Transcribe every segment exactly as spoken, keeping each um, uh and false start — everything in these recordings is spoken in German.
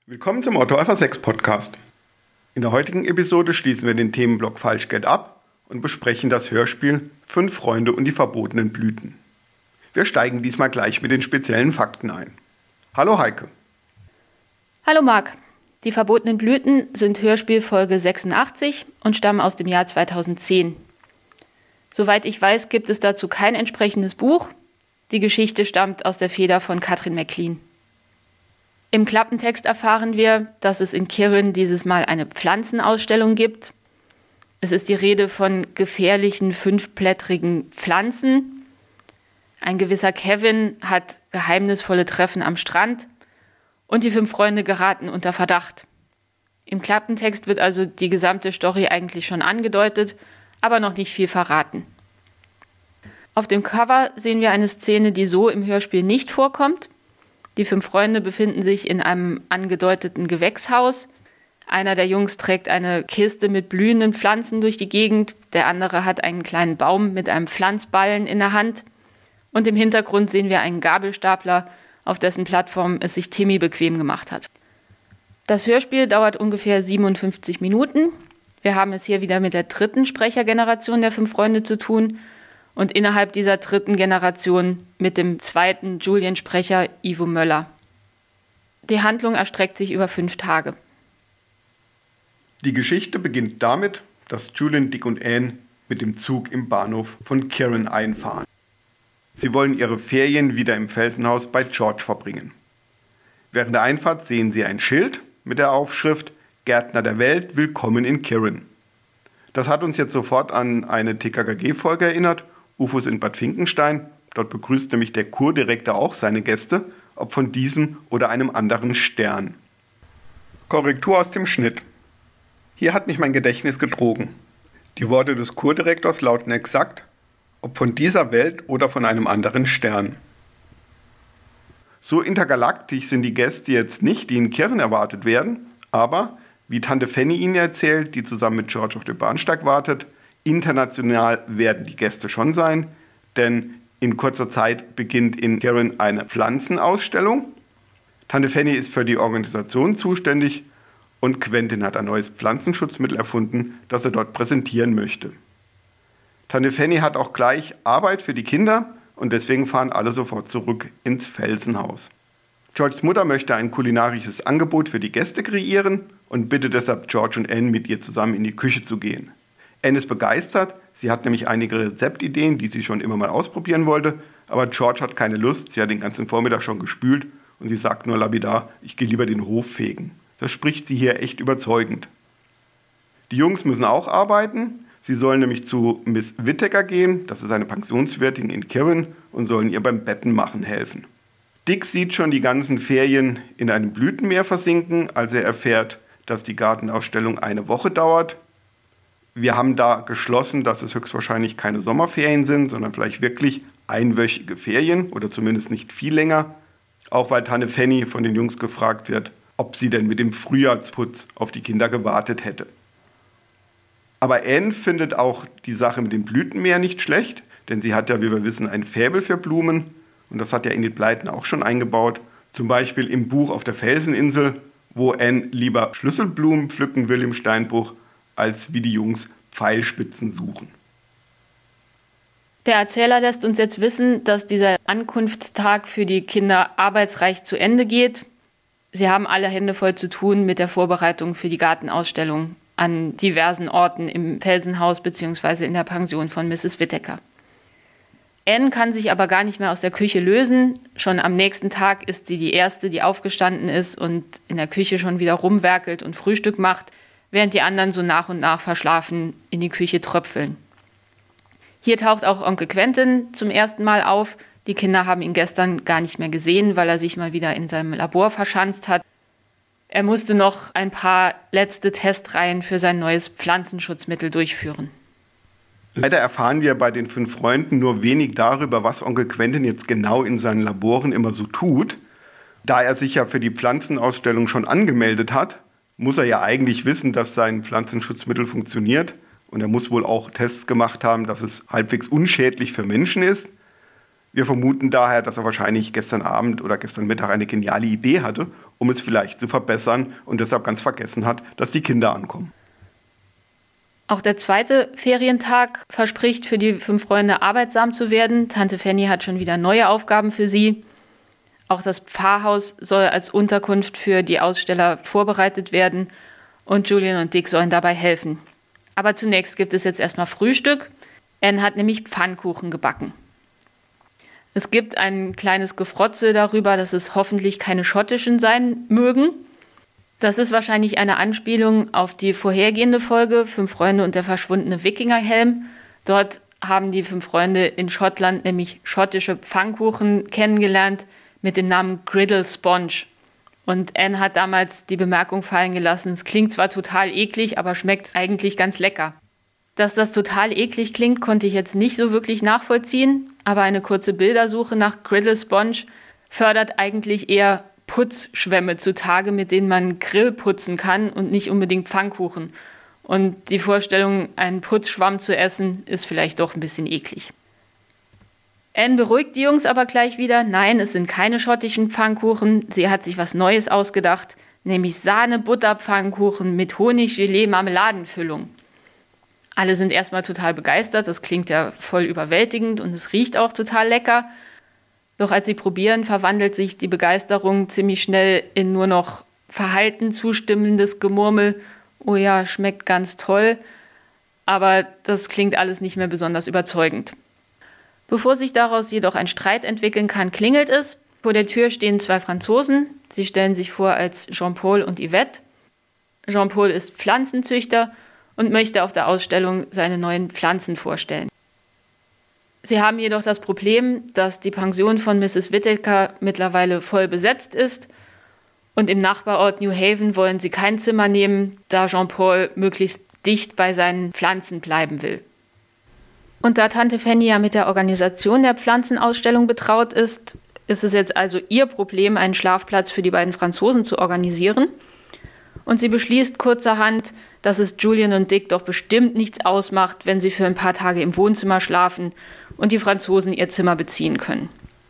Willkommen zum Otto Alpha sechs Podcast. In der heutigen Episode schließen wir den Themenblock Falschgeld ab und besprechen das Hörspiel Fünf Freunde und die verbotenen Blüten. Wir steigen diesmal gleich mit den speziellen Fakten ein. Hallo Heike. Hallo Marc. Die verbotenen Blüten sind Hörspielfolge sechsundachtzig und stammen aus dem Jahr zweitausendzehn. Soweit ich weiß, gibt es dazu kein entsprechendes Buch. Die Geschichte stammt aus der Feder von Katrin McLean. Im Klappentext erfahren wir, dass es in Kirin dieses Mal eine Pflanzenausstellung gibt. Es ist die Rede von gefährlichen fünfblättrigen Pflanzen. Ein gewisser Kevin hat geheimnisvolle Treffen am Strand und die fünf Freunde geraten unter Verdacht. Im Klappentext wird also die gesamte Story eigentlich schon angedeutet, aber noch nicht viel verraten. Auf dem Cover sehen wir eine Szene, die so im Hörspiel nicht vorkommt. Die fünf Freunde befinden sich in einem angedeuteten Gewächshaus. Einer der Jungs trägt eine Kiste mit blühenden Pflanzen durch die Gegend. Der andere hat einen kleinen Baum mit einem Pflanzballen in der Hand. Und im Hintergrund sehen wir einen Gabelstapler, auf dessen Plattform es sich Timmy bequem gemacht hat. Das Hörspiel dauert ungefähr siebenundfünfzig Minuten. Wir haben es hier wieder mit der dritten Sprechergeneration der fünf Freunde zu tun. Und innerhalb dieser dritten Generation mit dem zweiten Julien-Sprecher Ivo Möller. Die Handlung erstreckt sich über fünf Tage. Die Geschichte beginnt damit, dass Julien, Dick und Anne mit dem Zug im Bahnhof von Kirin einfahren. Sie wollen ihre Ferien wieder im Felsenhaus bei George verbringen. Während der Einfahrt sehen sie ein Schild mit der Aufschrift Gärtner der Welt, willkommen in Kirin. Das hat uns jetzt sofort an eine T K K G-Folge erinnert, U F Os in Bad Finkenstein. Dort begrüßt nämlich der Kurdirektor auch seine Gäste, ob von diesem oder einem anderen Stern. Korrektur aus dem Schnitt. Hier hat mich mein Gedächtnis getrogen. Die Worte des Kurdirektors lauten exakt, ob von dieser Welt oder von einem anderen Stern. So intergalaktisch sind die Gäste jetzt nicht, die in Kirin erwartet werden, aber, wie Tante Fanny ihnen erzählt, die zusammen mit George auf dem Bahnsteig wartet, international werden die Gäste schon sein, denn in kurzer Zeit beginnt in Kirin eine Pflanzenausstellung. Tante Fanny ist für die Organisation zuständig und Quentin hat ein neues Pflanzenschutzmittel erfunden, das er dort präsentieren möchte. Tante Fanny hat auch gleich Arbeit für die Kinder und deswegen fahren alle sofort zurück ins Felsenhaus. Georges Mutter möchte ein kulinarisches Angebot für die Gäste kreieren und bittet deshalb George und Anne, mit ihr zusammen in die Küche zu gehen. Anne ist begeistert, sie hat nämlich einige Rezeptideen, die sie schon immer mal ausprobieren wollte, aber George hat keine Lust, sie hat den ganzen Vormittag schon gespült und sie sagt nur lapidar, ich gehe lieber den Hof fegen. Das spricht sie hier echt überzeugend. Die Jungs müssen auch arbeiten, sie sollen nämlich zu Miss Whittaker gehen, das ist eine Pensionswirtin in Kirin, und sollen ihr beim Bettenmachen helfen. Dick sieht schon die ganzen Ferien in einem Blütenmeer versinken, als er erfährt, dass die Gartenausstellung eine Woche dauert. Wir haben da geschlossen, dass es höchstwahrscheinlich keine Sommerferien sind, sondern vielleicht wirklich einwöchige Ferien oder zumindest nicht viel länger. Auch weil Tante Fanny von den Jungs gefragt wird, ob sie denn mit dem Frühjahrsputz auf die Kinder gewartet hätte. Aber Anne findet auch die Sache mit dem Blütenmeer nicht schlecht, denn sie hat ja, wie wir wissen, ein Faible für Blumen und das hat ja Enid Blyton auch schon eingebaut. Zum Beispiel im Buch auf der Felseninsel, wo Anne lieber Schlüsselblumen pflücken will im Steinbruch, als wie die Jungs Pfeilspitzen suchen. Der Erzähler lässt uns jetzt wissen, dass dieser Ankunftstag für die Kinder arbeitsreich zu Ende geht. Sie haben alle Hände voll zu tun mit der Vorbereitung für die Gartenausstellung an diversen Orten im Felsenhaus bzw. in der Pension von Misses Whittaker. Anne kann sich aber gar nicht mehr aus der Küche lösen. Schon am nächsten Tag ist sie die Erste, die aufgestanden ist und in der Küche schon wieder rumwerkelt und Frühstück macht, während die anderen so nach und nach verschlafen in die Küche tröpfeln. Hier taucht auch Onkel Quentin zum ersten Mal auf. Die Kinder haben ihn gestern gar nicht mehr gesehen, weil er sich mal wieder in seinem Labor verschanzt hat. Er musste noch ein paar letzte Testreihen für sein neues Pflanzenschutzmittel durchführen. Leider erfahren wir bei den fünf Freunden nur wenig darüber, was Onkel Quentin jetzt genau in seinen Laboren immer so tut. Da er sich ja für die Pflanzenausstellung schon angemeldet hat, muss er ja eigentlich wissen, dass sein Pflanzenschutzmittel funktioniert. Und er muss wohl auch Tests gemacht haben, dass es halbwegs unschädlich für Menschen ist. Wir vermuten daher, dass er wahrscheinlich gestern Abend oder gestern Mittag eine geniale Idee hatte um es vielleicht zu verbessern und deshalb ganz vergessen hat, dass die Kinder ankommen. Auch der zweite Ferientag verspricht für die fünf Freunde arbeitsam zu werden. Tante Fanny hat schon wieder neue Aufgaben für sie. Auch das Pfarrhaus soll als Unterkunft für die Aussteller vorbereitet werden und Julian und Dick sollen dabei helfen. Aber zunächst gibt es jetzt erstmal Frühstück. Anne hat nämlich Pfannkuchen gebacken. Es gibt ein kleines Gefrotze darüber, dass es hoffentlich keine schottischen sein mögen. Das ist wahrscheinlich eine Anspielung auf die vorhergehende Folge Fünf Freunde und der verschwundene Wikingerhelm. Dort haben die fünf Freunde in Schottland nämlich schottische Pfannkuchen kennengelernt mit dem Namen Griddle Sponge. Und Anne hat damals die Bemerkung fallen gelassen, es klingt zwar total eklig, aber schmeckt eigentlich ganz lecker. Dass das total eklig klingt, konnte ich jetzt nicht so wirklich nachvollziehen, aber eine kurze Bildersuche nach Griddle Sponge fördert eigentlich eher Putzschwämme zutage, mit denen man Grill putzen kann und nicht unbedingt Pfannkuchen. Und die Vorstellung, einen Putzschwamm zu essen, ist vielleicht doch ein bisschen eklig. Anne beruhigt die Jungs aber gleich wieder. Nein, es sind keine schottischen Pfannkuchen. Sie hat sich was Neues ausgedacht, nämlich Sahne-Butter-Pfannkuchen mit Honig-Gelee-Marmeladenfüllung. Alle sind erstmal total begeistert. Das klingt ja voll überwältigend und es riecht auch total lecker. Doch als sie probieren, verwandelt sich die Begeisterung ziemlich schnell in nur noch verhalten zustimmendes Gemurmel. Oh ja, schmeckt ganz toll. Aber das klingt alles nicht mehr besonders überzeugend. Bevor sich daraus jedoch ein Streit entwickeln kann, klingelt es. Vor der Tür stehen zwei Franzosen. Sie stellen sich vor als Jean-Paul und Yvette. Jean-Paul ist Pflanzenzüchter und möchte auf der Ausstellung seine neuen Pflanzen vorstellen. Sie haben jedoch das Problem, dass die Pension von Misses Whittaker mittlerweile voll besetzt ist und im Nachbarort New Haven wollen sie kein Zimmer nehmen, da Jean-Paul möglichst dicht bei seinen Pflanzen bleiben will. Und da Tante Fanny ja mit der Organisation der Pflanzenausstellung betraut ist, ist es jetzt also ihr Problem, einen Schlafplatz für die beiden Franzosen zu organisieren. Und sie beschließt kurzerhand, dass es Julian und Dick doch bestimmt nichts ausmacht, wenn sie für ein paar Tage im Wohnzimmer schlafen und die Franzosen ihr Zimmer beziehen können.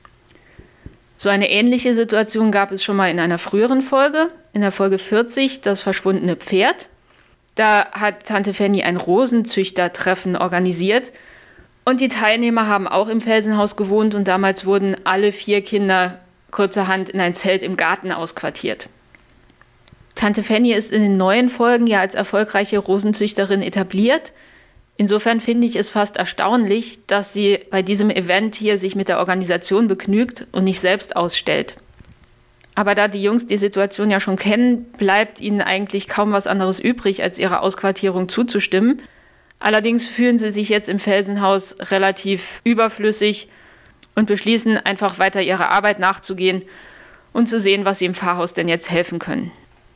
So eine ähnliche Situation gab es schon mal in einer früheren Folge, in der Folge vierzig, das verschwundene Pferd. Da hat Tante Fanny ein Rosenzüchtertreffen organisiert und die Teilnehmer haben auch im Felsenhaus gewohnt und damals wurden alle vier Kinder kurzerhand in ein Zelt im Garten ausquartiert. Tante Fanny ist in den neuen Folgen ja als erfolgreiche Rosenzüchterin etabliert. Insofern finde ich es fast erstaunlich, dass sie bei diesem Event hier sich mit der Organisation begnügt und nicht selbst ausstellt. Aber da die Jungs die Situation ja schon kennen, bleibt ihnen eigentlich kaum was anderes übrig, als ihrer Ausquartierung zuzustimmen. Allerdings fühlen sie sich jetzt im Felsenhaus relativ überflüssig und beschließen einfach weiter ihrer Arbeit nachzugehen und zu sehen, was sie im Pfarrhaus denn jetzt helfen können.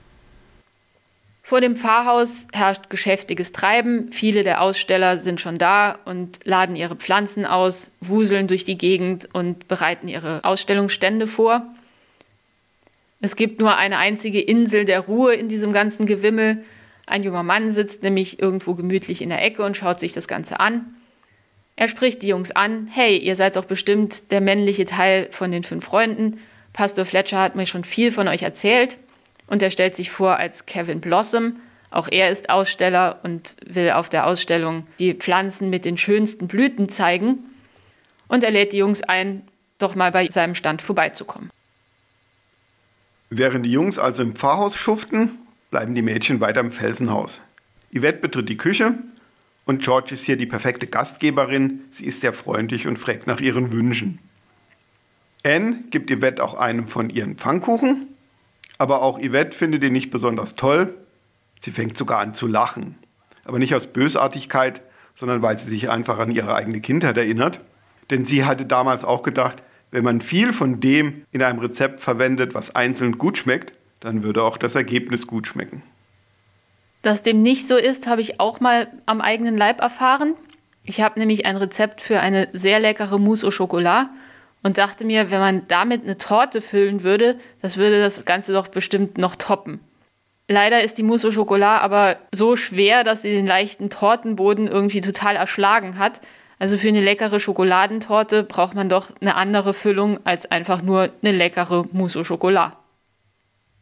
Vor dem Pfarrhaus herrscht geschäftiges Treiben. Viele der Aussteller sind schon da und laden ihre Pflanzen aus, wuseln durch die Gegend und bereiten ihre Ausstellungsstände vor. Es gibt nur eine einzige Insel der Ruhe in diesem ganzen Gewimmel. Ein junger Mann sitzt nämlich irgendwo gemütlich in der Ecke und schaut sich das Ganze an. Er spricht die Jungs an. Hey, ihr seid doch bestimmt der männliche Teil von den fünf Freunden. Pastor Fletcher hat mir schon viel von euch erzählt. Und er stellt sich vor als Kevin Blossom. Auch er ist Aussteller und will auf der Ausstellung die Pflanzen mit den schönsten Blüten zeigen. Und er lädt die Jungs ein, doch mal bei seinem Stand vorbeizukommen. Während die Jungs also im Pfarrhaus schuften, bleiben die Mädchen weiter im Felsenhaus. Yvette betritt die Küche und George ist hier die perfekte Gastgeberin. Sie ist sehr freundlich und fragt nach ihren Wünschen. Anne gibt Yvette auch einen von ihren Pfannkuchen. Aber auch Yvette findet ihn nicht besonders toll. Sie fängt sogar an zu lachen. Aber nicht aus Bösartigkeit, sondern weil sie sich einfach an ihre eigene Kindheit erinnert. Denn sie hatte damals auch gedacht, wenn man viel von dem in einem Rezept verwendet, was einzeln gut schmeckt, dann würde auch das Ergebnis gut schmecken. Dass dem nicht so ist, habe ich auch mal am eigenen Leib erfahren. Ich habe nämlich ein Rezept für eine sehr leckere Mousse au Chocolat und dachte mir, wenn man damit eine Torte füllen würde, das würde das Ganze doch bestimmt noch toppen. Leider ist die Mousse au Chocolat aber so schwer, dass sie den leichten Tortenboden irgendwie total erschlagen hat. Also für eine leckere Schokoladentorte braucht man doch eine andere Füllung als einfach nur eine leckere Mousse au Chocolat.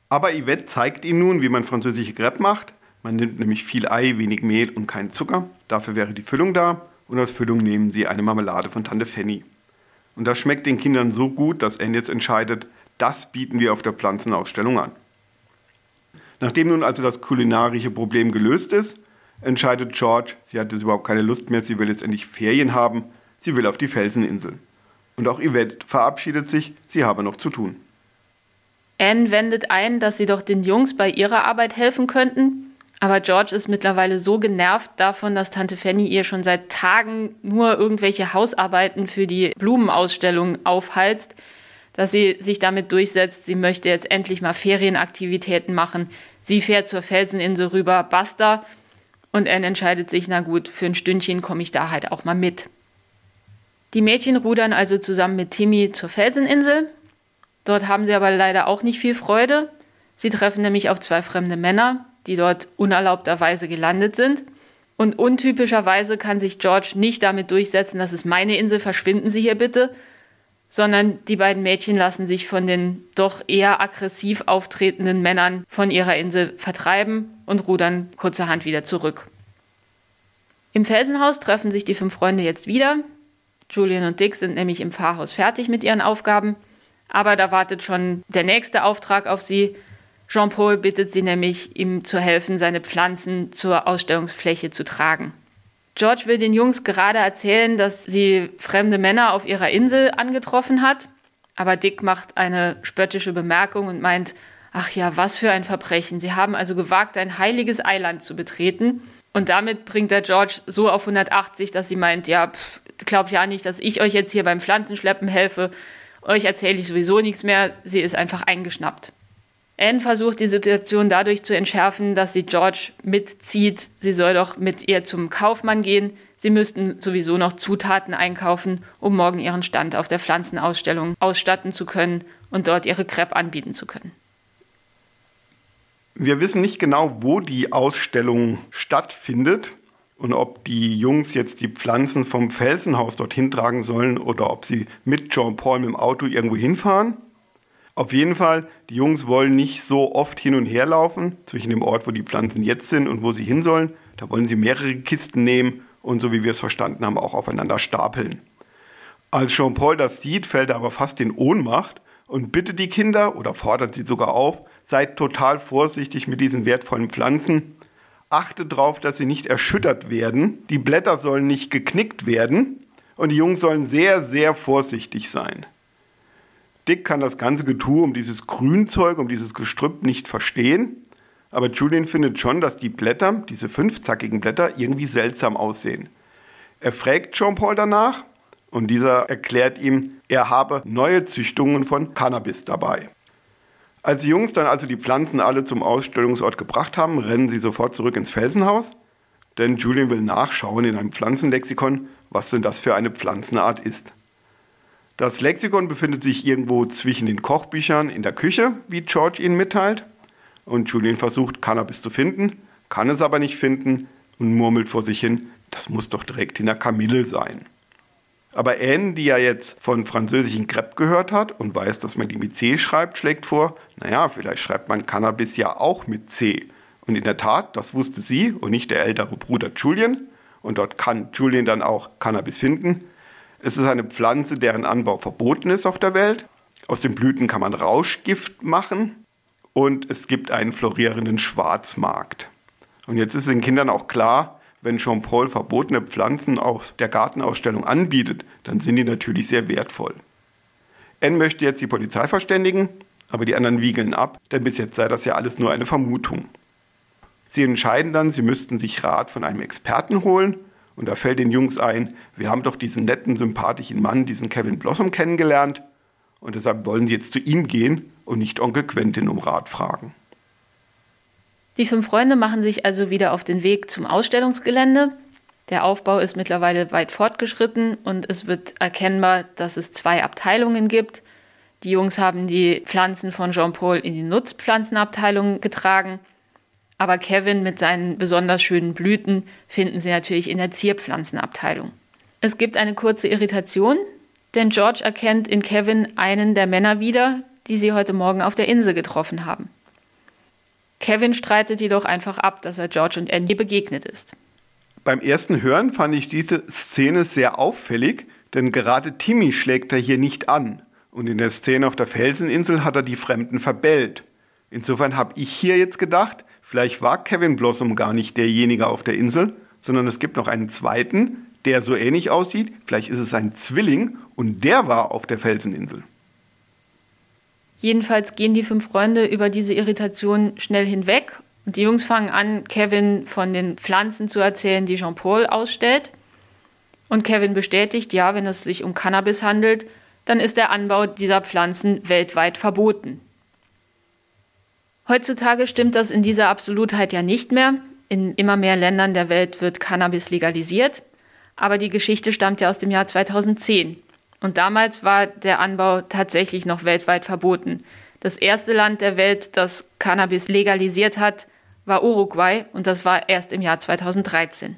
Aber Yvette zeigt ihnen nun, wie man französische Crêpes macht. Man nimmt nämlich viel Ei, wenig Mehl und keinen Zucker. Dafür wäre die Füllung da. Und als Füllung nehmen sie eine Marmelade von Tante Fanny. Und das schmeckt den Kindern so gut, dass Anne jetzt entscheidet, das bieten wir auf der Pflanzenausstellung an. Nachdem nun also das kulinarische Problem gelöst ist, entscheidet George, sie hat jetzt überhaupt keine Lust mehr, sie will jetzt endlich Ferien haben, sie will auf die Felseninsel. Und auch Yvette verabschiedet sich, sie habe noch zu tun. Anne wendet ein, dass sie doch den Jungs bei ihrer Arbeit helfen könnten, aber George ist mittlerweile so genervt davon, dass Tante Fanny ihr schon seit Tagen nur irgendwelche Hausarbeiten für die Blumenausstellung aufhalst, dass sie sich damit durchsetzt, sie möchte jetzt endlich mal Ferienaktivitäten machen. Sie fährt zur Felseninsel rüber, basta. Und Anne entscheidet sich, na gut, für ein Stündchen komme ich da halt auch mal mit. Die Mädchen rudern also zusammen mit Timmy zur Felseninsel. Dort haben sie aber leider auch nicht viel Freude. Sie treffen nämlich auf zwei fremde Männer, die dort unerlaubterweise gelandet sind. Und untypischerweise kann sich George nicht damit durchsetzen, das ist meine Insel, verschwinden Sie hier bitte, sondern die beiden Mädchen lassen sich von den doch eher aggressiv auftretenden Männern von ihrer Insel vertreiben und rudern kurzerhand wieder zurück. Im Felsenhaus treffen sich die fünf Freunde jetzt wieder. Julian und Dick sind nämlich im Pfarrhaus fertig mit ihren Aufgaben, aber da wartet schon der nächste Auftrag auf sie. Jean-Paul bittet sie nämlich, ihm zu helfen, seine Pflanzen zur Ausstellungsfläche zu tragen. George will den Jungs gerade erzählen, dass sie fremde Männer auf ihrer Insel angetroffen hat, aber Dick macht eine spöttische Bemerkung und meint, ach ja, was für ein Verbrechen. Sie haben also gewagt, ein heiliges Eiland zu betreten. Und damit bringt er George so auf hundertachtzig, dass sie meint, ja, pff, glaub ja nicht, dass ich euch jetzt hier beim Pflanzenschleppen helfe. Euch erzähle ich sowieso nichts mehr. Sie ist einfach eingeschnappt. Anne versucht die Situation dadurch zu entschärfen, dass sie George mitzieht. Sie soll doch mit ihr zum Kaufmann gehen. Sie müssten sowieso noch Zutaten einkaufen, um morgen ihren Stand auf der Pflanzenausstellung ausstatten zu können und dort ihre Crêpes anbieten zu können. Wir wissen nicht genau, wo die Ausstellung stattfindet und ob die Jungs jetzt die Pflanzen vom Felsenhaus dorthin tragen sollen oder ob sie mit Jean-Paul mit dem Auto irgendwo hinfahren. Auf jeden Fall, die Jungs wollen nicht so oft hin und her laufen zwischen dem Ort, wo die Pflanzen jetzt sind und wo sie hin sollen. Da wollen sie mehrere Kisten nehmen und so wie wir es verstanden haben, auch aufeinander stapeln. Als Jean-Paul das sieht, fällt er aber fast in Ohnmacht und bittet die Kinder oder fordert sie sogar auf, seid total vorsichtig mit diesen wertvollen Pflanzen. Achtet darauf, dass sie nicht erschüttert werden. Die Blätter sollen nicht geknickt werden und die Jungs sollen sehr, sehr vorsichtig sein. Dick kann das ganze Getue um dieses Grünzeug, um dieses Gestrüpp nicht verstehen. Aber Julian findet schon, dass die Blätter, diese fünfzackigen Blätter, irgendwie seltsam aussehen. Er fragt Jean-Paul danach und dieser erklärt ihm, er habe neue Züchtungen von Cannabis dabei. Als die Jungs dann also die Pflanzen alle zum Ausstellungsort gebracht haben, rennen sie sofort zurück ins Felsenhaus. Denn Julian will nachschauen in einem Pflanzenlexikon, was denn das für eine Pflanzenart ist. Das Lexikon befindet sich irgendwo zwischen den Kochbüchern in der Küche, wie George ihnen mitteilt. Und Julian versucht, Cannabis zu finden, kann es aber nicht finden und murmelt vor sich hin, das muss doch direkt in der Kamille sein. Aber Anne, die ja jetzt von französischen Crêpes gehört hat und weiß, dass man die mit C schreibt, schlägt vor, naja, vielleicht schreibt man Cannabis ja auch mit C. Und in der Tat, das wusste sie und nicht der ältere Bruder Julian. Und dort kann Julian dann auch Cannabis finden. Es ist eine Pflanze, deren Anbau verboten ist auf der Welt. Aus den Blüten kann man Rauschgift machen und es gibt einen florierenden Schwarzmarkt. Und jetzt ist den Kindern auch klar, wenn Jean-Paul verbotene Pflanzen auf der Gartenausstellung anbietet, dann sind die natürlich sehr wertvoll. Anne möchte jetzt die Polizei verständigen, aber die anderen wiegeln ab, denn bis jetzt sei das ja alles nur eine Vermutung. Sie entscheiden dann, sie müssten sich Rat von einem Experten holen. Und da fällt den Jungs ein, wir haben doch diesen netten, sympathischen Mann, diesen Kevin Blossom kennengelernt. Und deshalb wollen sie jetzt zu ihm gehen und nicht Onkel Quentin um Rat fragen. Die fünf Freunde machen sich also wieder auf den Weg zum Ausstellungsgelände. Der Aufbau ist mittlerweile weit fortgeschritten und es wird erkennbar, dass es zwei Abteilungen gibt. Die Jungs haben die Pflanzen von Jean-Paul in die Nutzpflanzenabteilung getragen. Aber Kevin mit seinen besonders schönen Blüten finden sie natürlich in der Zierpflanzenabteilung. Es gibt eine kurze Irritation, denn George erkennt in Kevin einen der Männer wieder, die sie heute Morgen auf der Insel getroffen haben. Kevin streitet jedoch einfach ab, dass er George und Annie begegnet ist. Beim ersten Hören fand ich diese Szene sehr auffällig, denn gerade Timmy schlägt er hier nicht an. Und in der Szene auf der Felseninsel hat er die Fremden verbellt. Insofern habe ich hier jetzt gedacht, vielleicht war Kevin Blossom gar nicht derjenige auf der Insel, sondern es gibt noch einen zweiten, der so ähnlich aussieht. Vielleicht ist es ein Zwilling und der war auf der Felseninsel. Jedenfalls gehen die fünf Freunde über diese Irritation schnell hinweg. Und die Jungs fangen an, Kevin von den Pflanzen zu erzählen, die Jean-Paul ausstellt. Und Kevin bestätigt, ja, wenn es sich um Cannabis handelt, dann ist der Anbau dieser Pflanzen weltweit verboten. Heutzutage stimmt das in dieser Absolutheit ja nicht mehr. In immer mehr Ländern der Welt wird Cannabis legalisiert. Aber die Geschichte stammt ja aus dem Jahr zweitausendzehn. Und damals war der Anbau tatsächlich noch weltweit verboten. Das erste Land der Welt, das Cannabis legalisiert hat, war Uruguay und das war erst im Jahr zweitausenddreizehn.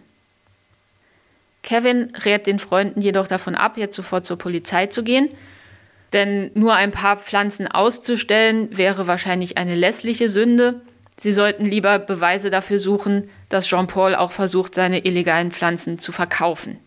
Kevin rät den Freunden jedoch davon ab, jetzt sofort zur Polizei zu gehen, denn nur ein paar Pflanzen auszustellen wäre wahrscheinlich eine lässliche Sünde. Sie sollten lieber Beweise dafür suchen, dass Jean-Paul auch versucht, seine illegalen Pflanzen zu verkaufen.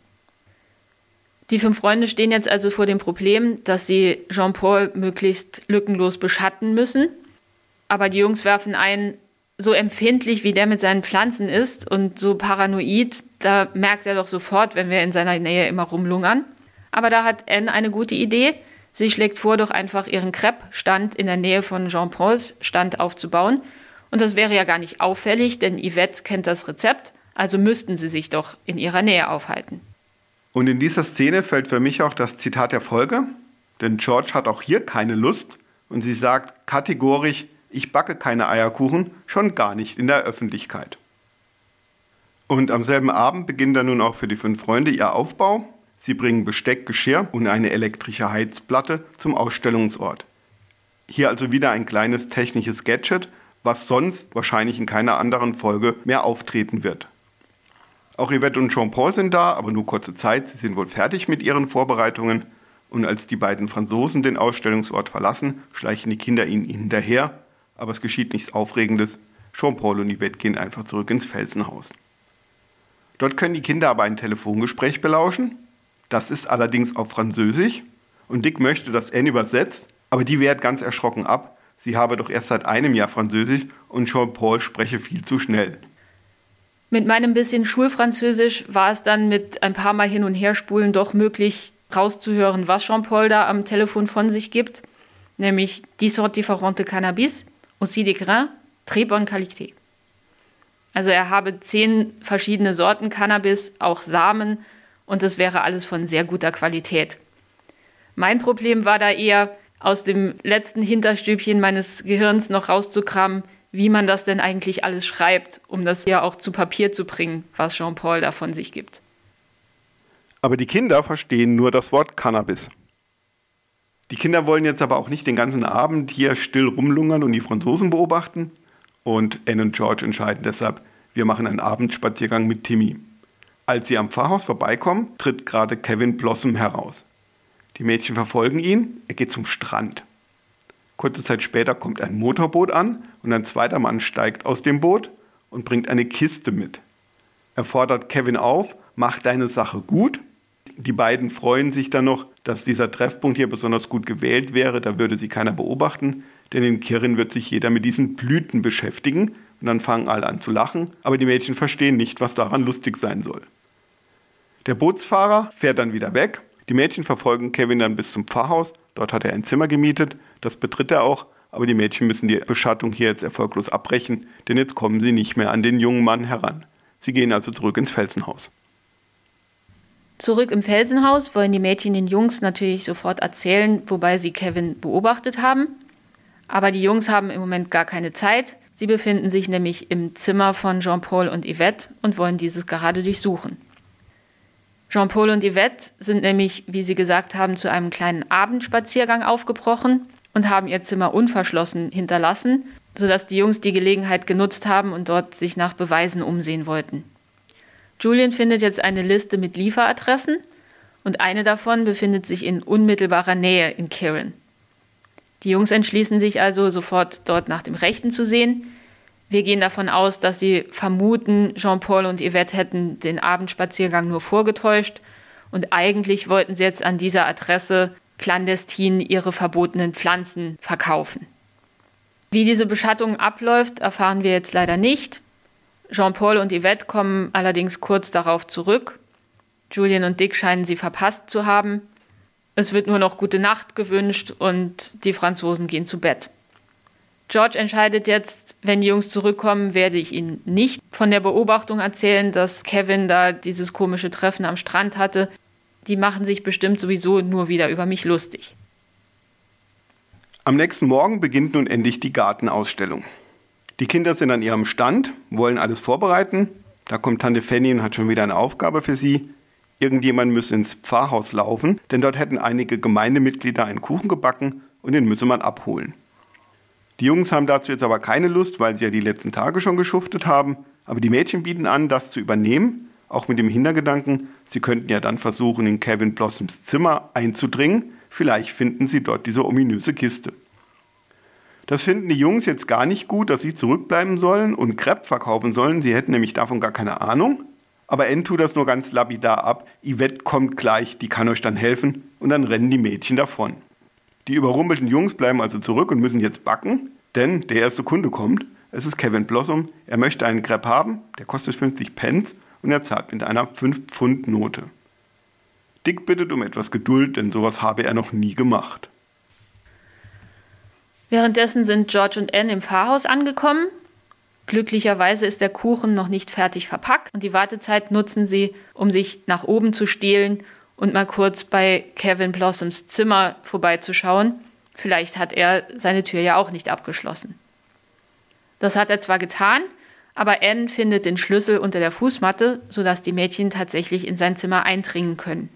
Die fünf Freunde stehen jetzt also vor dem Problem, dass sie Jean-Paul möglichst lückenlos beschatten müssen. Aber die Jungs werfen ein, so empfindlich wie der mit seinen Pflanzen ist und so paranoid, da merkt er doch sofort, wenn wir in seiner Nähe immer rumlungern. Aber da hat Anne eine gute Idee. Sie schlägt vor, doch einfach ihren Crepe-Stand in der Nähe von Jean-Pauls Stand aufzubauen. Und das wäre ja gar nicht auffällig, denn Yvette kennt das Rezept, also müssten sie sich doch in ihrer Nähe aufhalten. Und in dieser Szene fällt für mich auch das Zitat der Folge, denn George hat auch hier keine Lust und sie sagt kategorisch, ich backe keine Eierkuchen, schon gar nicht in der Öffentlichkeit. Und am selben Abend beginnt dann nun auch für die fünf Freunde ihr Aufbau. Sie bringen Besteck, Geschirr und eine elektrische Heizplatte zum Ausstellungsort. Hier also wieder ein kleines technisches Gadget, was sonst wahrscheinlich in keiner anderen Folge mehr auftreten wird. Auch Yvette und Jean-Paul sind da, aber nur kurze Zeit. Sie sind wohl fertig mit ihren Vorbereitungen. Und als die beiden Franzosen den Ausstellungsort verlassen, schleichen die Kinder ihnen hinterher. Aber es geschieht nichts Aufregendes. Jean-Paul und Yvette gehen einfach zurück ins Felsenhaus. Dort können die Kinder aber ein Telefongespräch belauschen. Das ist allerdings auf Französisch. Und Dick möchte, dass Anne übersetzt, aber die wehrt ganz erschrocken ab. Sie habe doch erst seit einem Jahr Französisch und Jean-Paul spreche viel zu schnell. Mit meinem bisschen Schulfranzösisch war es dann mit ein paar Mal hin und her spulen doch möglich rauszuhören, was Jean-Paul da am Telefon von sich gibt, nämlich dix sortes différentes de cannabis, aussi des grains, très bonne qualité. Also er habe zehn verschiedene Sorten Cannabis, auch Samen, und es wäre alles von sehr guter Qualität. Mein Problem war da eher, aus dem letzten Hinterstübchen meines Gehirns noch rauszukramen, wie man das denn eigentlich alles schreibt, um das ja auch zu Papier zu bringen, was Jean-Paul da von sich gibt. Aber die Kinder verstehen nur das Wort Cannabis. Die Kinder wollen jetzt aber auch nicht den ganzen Abend hier still rumlungern und die Franzosen beobachten. Und Anne und George entscheiden deshalb, wir machen einen Abendspaziergang mit Timmy. Als sie am Pfarrhaus vorbeikommen, tritt gerade Kevin Blossom heraus. Die Mädchen verfolgen ihn, er geht zum Strand. Kurze Zeit später kommt ein Motorboot an und ein zweiter Mann steigt aus dem Boot und bringt eine Kiste mit. Er fordert Kevin auf, mach deine Sache gut. Die beiden freuen sich dann noch, dass dieser Treffpunkt hier besonders gut gewählt wäre, da würde sie keiner beobachten, denn in Kirin wird sich jeder mit diesen Blüten beschäftigen und dann fangen alle an zu lachen, aber die Mädchen verstehen nicht, was daran lustig sein soll. Der Bootsfahrer fährt dann wieder weg. Die Mädchen verfolgen Kevin dann bis zum Pfarrhaus. Dort hat er ein Zimmer gemietet. Das betritt er auch. Aber die Mädchen müssen die Beschattung hier jetzt erfolglos abbrechen, denn jetzt kommen sie nicht mehr an den jungen Mann heran. Sie gehen also zurück ins Felsenhaus. Zurück im Felsenhaus wollen die Mädchen den Jungs natürlich sofort erzählen, wobei sie Kevin beobachtet haben. Aber die Jungs haben im Moment gar keine Zeit. Sie befinden sich nämlich im Zimmer von Jean-Paul und Yvette und wollen dieses gerade durchsuchen. Jean-Paul und Yvette sind nämlich, wie sie gesagt haben, zu einem kleinen Abendspaziergang aufgebrochen und haben ihr Zimmer unverschlossen hinterlassen, sodass die Jungs die Gelegenheit genutzt haben und dort sich nach Beweisen umsehen wollten. Julian findet jetzt eine Liste mit Lieferadressen und eine davon befindet sich in unmittelbarer Nähe in Kirin. Die Jungs entschließen sich also, sofort dort nach dem Rechten zu sehen. Wir gehen davon aus, dass sie vermuten, Jean-Paul und Yvette hätten den Abendspaziergang nur vorgetäuscht und eigentlich wollten sie jetzt an dieser Adresse clandestin ihre verbotenen Pflanzen verkaufen. Wie diese Beschattung abläuft, erfahren wir jetzt leider nicht. Jean-Paul und Yvette kommen allerdings kurz darauf zurück. Julien und Dick scheinen sie verpasst zu haben. Es wird nur noch gute Nacht gewünscht und die Franzosen gehen zu Bett. George entscheidet jetzt, wenn die Jungs zurückkommen, werde ich ihnen nicht von der Beobachtung erzählen, dass Kevin da dieses komische Treffen am Strand hatte. Die machen sich bestimmt sowieso nur wieder über mich lustig. Am nächsten Morgen beginnt nun endlich die Gartenausstellung. Die Kinder sind an ihrem Stand, wollen alles vorbereiten. Da kommt Tante Fanny und hat schon wieder eine Aufgabe für sie. Irgendjemand müsse ins Pfarrhaus laufen, denn dort hätten einige Gemeindemitglieder einen Kuchen gebacken und den müsse man abholen. Die Jungs haben dazu jetzt aber keine Lust, weil sie ja die letzten Tage schon geschuftet haben. Aber die Mädchen bieten an, das zu übernehmen, auch mit dem Hintergedanken, sie könnten ja dann versuchen, in Kevin Blossoms Zimmer einzudringen. Vielleicht finden sie dort diese ominöse Kiste. Das finden die Jungs jetzt gar nicht gut, dass sie zurückbleiben sollen und Crepe verkaufen sollen. Sie hätten nämlich davon gar keine Ahnung. Aber Anne tut das nur ganz lapidar ab. Yvette kommt gleich, die kann euch dann helfen. Und dann rennen die Mädchen davon. Die überrumpelten Jungs bleiben also zurück und müssen jetzt backen, denn der erste Kunde kommt. Es ist Kevin Blossom. Er möchte einen Crepe haben, der kostet fünfzig Pence und er zahlt mit einer fünf Pfund Note. Dick bittet um etwas Geduld, denn sowas habe er noch nie gemacht. Währenddessen sind George und Anne im Pfarrhaus angekommen. Glücklicherweise ist der Kuchen noch nicht fertig verpackt und die Wartezeit nutzen sie, um sich nach oben zu stehlen und mal kurz bei Kevin Blossoms Zimmer vorbeizuschauen. Vielleicht hat er seine Tür ja auch nicht abgeschlossen. Das hat er zwar getan, aber Anne findet den Schlüssel unter der Fußmatte, sodass die Mädchen tatsächlich in sein Zimmer eindringen können.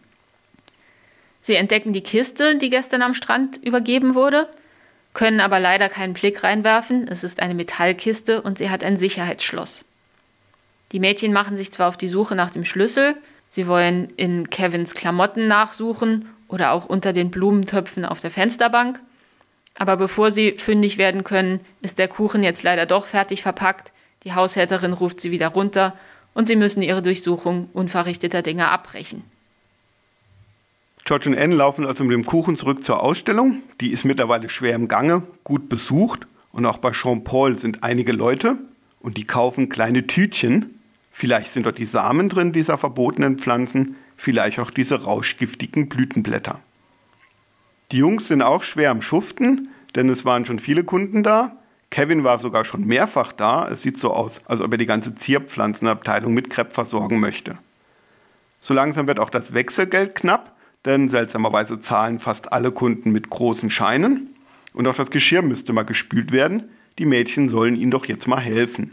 Sie entdecken die Kiste, die gestern am Strand übergeben wurde, können aber leider keinen Blick reinwerfen. Es ist eine Metallkiste und sie hat ein Sicherheitsschloss. Die Mädchen machen sich zwar auf die Suche nach dem Schlüssel, sie wollen in Kevins Klamotten nachsuchen oder auch unter den Blumentöpfen auf der Fensterbank. Aber bevor sie fündig werden können, ist der Kuchen jetzt leider doch fertig verpackt. Die Haushälterin ruft sie wieder runter und sie müssen ihre Durchsuchung unverrichteter Dinge abbrechen. George und Anne laufen also mit dem Kuchen zurück zur Ausstellung. Die ist mittlerweile schwer im Gange, gut besucht. Und auch bei Jean-Paul sind einige Leute und die kaufen kleine Tütchen. Vielleicht sind dort die Samen drin dieser verbotenen Pflanzen, vielleicht auch diese rauschgiftigen Blütenblätter. Die Jungs sind auch schwer am Schuften, denn es waren schon viele Kunden da. Kevin war sogar schon mehrfach da. Es sieht so aus, als ob er die ganze Zierpflanzenabteilung mit Crepe versorgen möchte. So langsam wird auch das Wechselgeld knapp, denn seltsamerweise zahlen fast alle Kunden mit großen Scheinen. Und auch das Geschirr müsste mal gespült werden. Die Mädchen sollen ihnen doch jetzt mal helfen.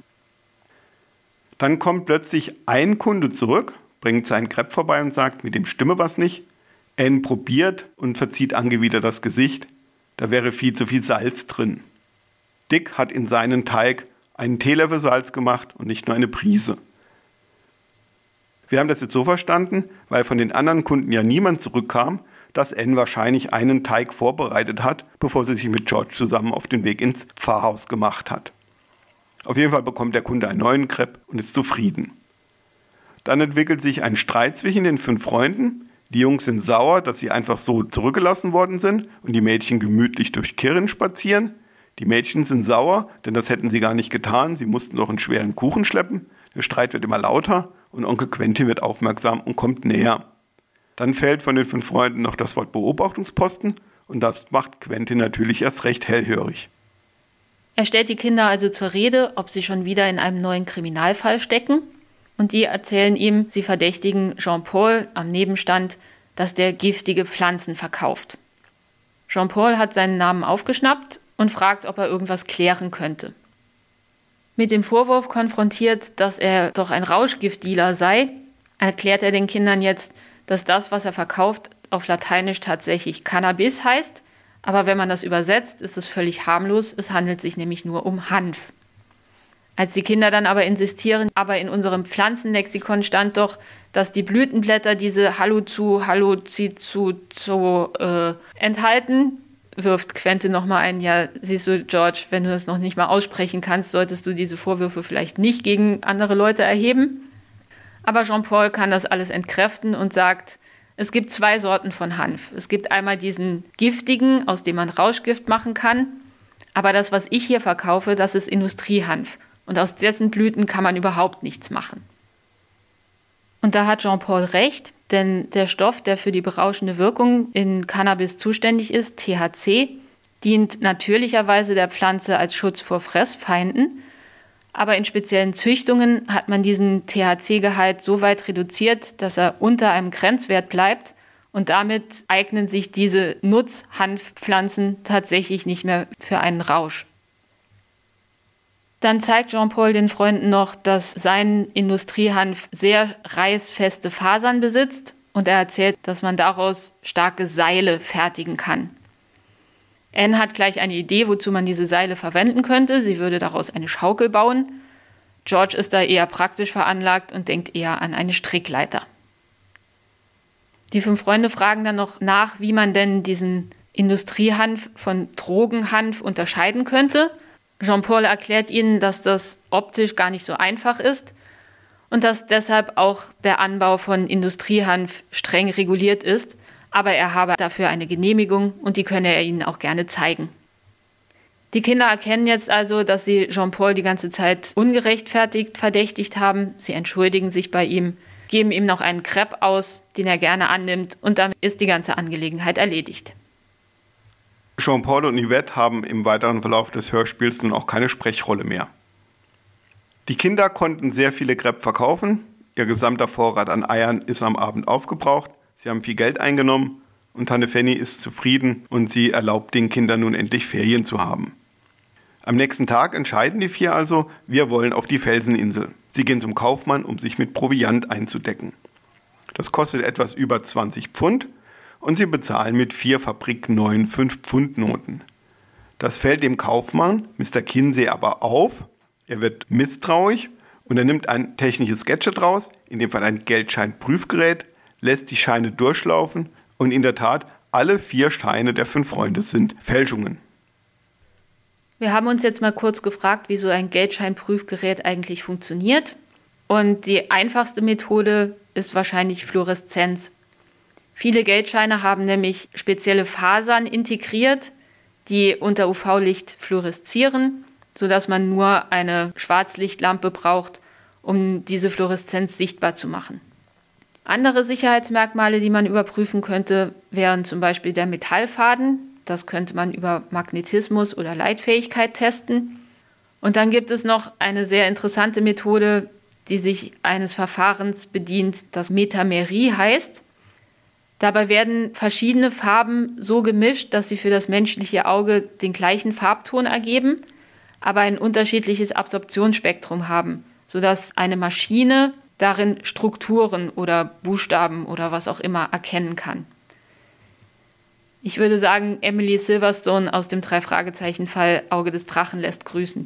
Dann kommt plötzlich ein Kunde zurück, bringt seinen Crepe vorbei und sagt, mit dem stimme was nicht. Anne probiert und verzieht angewidert das Gesicht. Da wäre viel zu viel Salz drin. Dick hat in seinen Teig einen Teelöffel Salz gemacht und nicht nur eine Prise. Wir haben das jetzt so verstanden, weil von den anderen Kunden ja niemand zurückkam, dass Anne wahrscheinlich einen Teig vorbereitet hat, bevor sie sich mit George zusammen auf den Weg ins Pfarrhaus gemacht hat. Auf jeden Fall bekommt der Kunde einen neuen Crepe und ist zufrieden. Dann entwickelt sich ein Streit zwischen den fünf Freunden. Die Jungs sind sauer, dass sie einfach so zurückgelassen worden sind und die Mädchen gemütlich durch Kirren spazieren. Die Mädchen sind sauer, denn das hätten sie gar nicht getan. Sie mussten doch einen schweren Kuchen schleppen. Der Streit wird immer lauter und Onkel Quentin wird aufmerksam und kommt näher. Dann fällt von den fünf Freunden noch das Wort Beobachtungsposten und das macht Quentin natürlich erst recht hellhörig. Er stellt die Kinder also zur Rede, ob sie schon wieder in einem neuen Kriminalfall stecken. Und die erzählen ihm, sie verdächtigen Jean-Paul am Nebenstand, dass der giftige Pflanzen verkauft. Jean-Paul hat seinen Namen aufgeschnappt und fragt, ob er irgendwas klären könnte. Mit dem Vorwurf konfrontiert, dass er doch ein Rauschgiftdealer sei, erklärt er den Kindern jetzt, dass das, was er verkauft, auf Lateinisch tatsächlich Cannabis heißt. Aber wenn man das übersetzt, ist es völlig harmlos. Es handelt sich nämlich nur um Hanf. Als die Kinder dann aber insistieren, aber in unserem Pflanzenlexikon stand doch, dass die Blütenblätter diese Halluzu, Halluzizu äh, enthalten, wirft Quentin nochmal ein, ja, siehst du, George, wenn du das noch nicht mal aussprechen kannst, solltest du diese Vorwürfe vielleicht nicht gegen andere Leute erheben. Aber Jean-Paul kann das alles entkräften und sagt, es gibt zwei Sorten von Hanf. Es gibt einmal diesen giftigen, aus dem man Rauschgift machen kann. Aber das, was ich hier verkaufe, das ist Industriehanf. Und aus dessen Blüten kann man überhaupt nichts machen. Und da hat Jean-Paul recht, denn der Stoff, der für die berauschende Wirkung in Cannabis zuständig ist, T H C, dient natürlicherweise der Pflanze als Schutz vor Fressfeinden. Aber in speziellen Züchtungen hat man diesen T H C-Gehalt so weit reduziert, dass er unter einem Grenzwert bleibt. Und damit eignen sich diese Nutzhanfpflanzen tatsächlich nicht mehr für einen Rausch. Dann zeigt Jean-Paul den Freunden noch, dass sein Industriehanf sehr reißfeste Fasern besitzt und er erzählt, dass man daraus starke Seile fertigen kann. Anne hat gleich eine Idee, wozu man diese Seile verwenden könnte. Sie würde daraus eine Schaukel bauen. George ist da eher praktisch veranlagt und denkt eher an eine Strickleiter. Die fünf Freunde fragen dann noch nach, wie man denn diesen Industriehanf von Drogenhanf unterscheiden könnte. Jean-Paul erklärt ihnen, dass das optisch gar nicht so einfach ist und dass deshalb auch der Anbau von Industriehanf streng reguliert ist, aber er habe dafür eine Genehmigung und die könne er ihnen auch gerne zeigen. Die Kinder erkennen jetzt also, dass sie Jean-Paul die ganze Zeit ungerechtfertigt verdächtigt haben. Sie entschuldigen sich bei ihm, geben ihm noch einen Crepe aus, den er gerne annimmt und damit ist die ganze Angelegenheit erledigt. Jean-Paul und Yvette haben im weiteren Verlauf des Hörspiels nun auch keine Sprechrolle mehr. Die Kinder konnten sehr viele Crepe verkaufen. Ihr gesamter Vorrat an Eiern ist am Abend aufgebraucht. Sie haben viel Geld eingenommen und Tante Fanny ist zufrieden und sie erlaubt den Kindern nun endlich Ferien zu haben. Am nächsten Tag entscheiden die vier also, wir wollen auf die Felseninsel. Sie gehen zum Kaufmann, um sich mit Proviant einzudecken. Das kostet etwas über zwanzig Pfund. Und sie bezahlen mit vier fabrikneuen fünf Pfund Noten. Das fällt dem Kaufmann, Mister Kinsey, aber auf. Er wird misstrauisch und er nimmt ein technisches Gadget raus, in dem Fall ein Geldscheinprüfgerät, lässt die Scheine durchlaufen und in der Tat, alle vier Scheine der fünf Freunde sind Fälschungen. Wir haben uns jetzt mal kurz gefragt, wie so ein Geldscheinprüfgerät eigentlich funktioniert. Und die einfachste Methode ist wahrscheinlich Fluoreszenz. Viele Geldscheine haben nämlich spezielle Fasern integriert, die unter U V-Licht fluoreszieren, sodass man nur eine Schwarzlichtlampe braucht, um diese Fluoreszenz sichtbar zu machen. Andere Sicherheitsmerkmale, die man überprüfen könnte, wären zum Beispiel der Metallfaden. Das könnte man über Magnetismus oder Leitfähigkeit testen. Und dann gibt es noch eine sehr interessante Methode, die sich eines Verfahrens bedient, das Metamerie heißt. Dabei werden verschiedene Farben so gemischt, dass sie für das menschliche Auge den gleichen Farbton ergeben, aber ein unterschiedliches Absorptionsspektrum haben, sodass eine Maschine darin Strukturen oder Buchstaben oder was auch immer erkennen kann. Ich würde sagen, Emily Silverstone aus dem Drei-Fragezeichen-Fall Auge des Drachen lässt grüßen.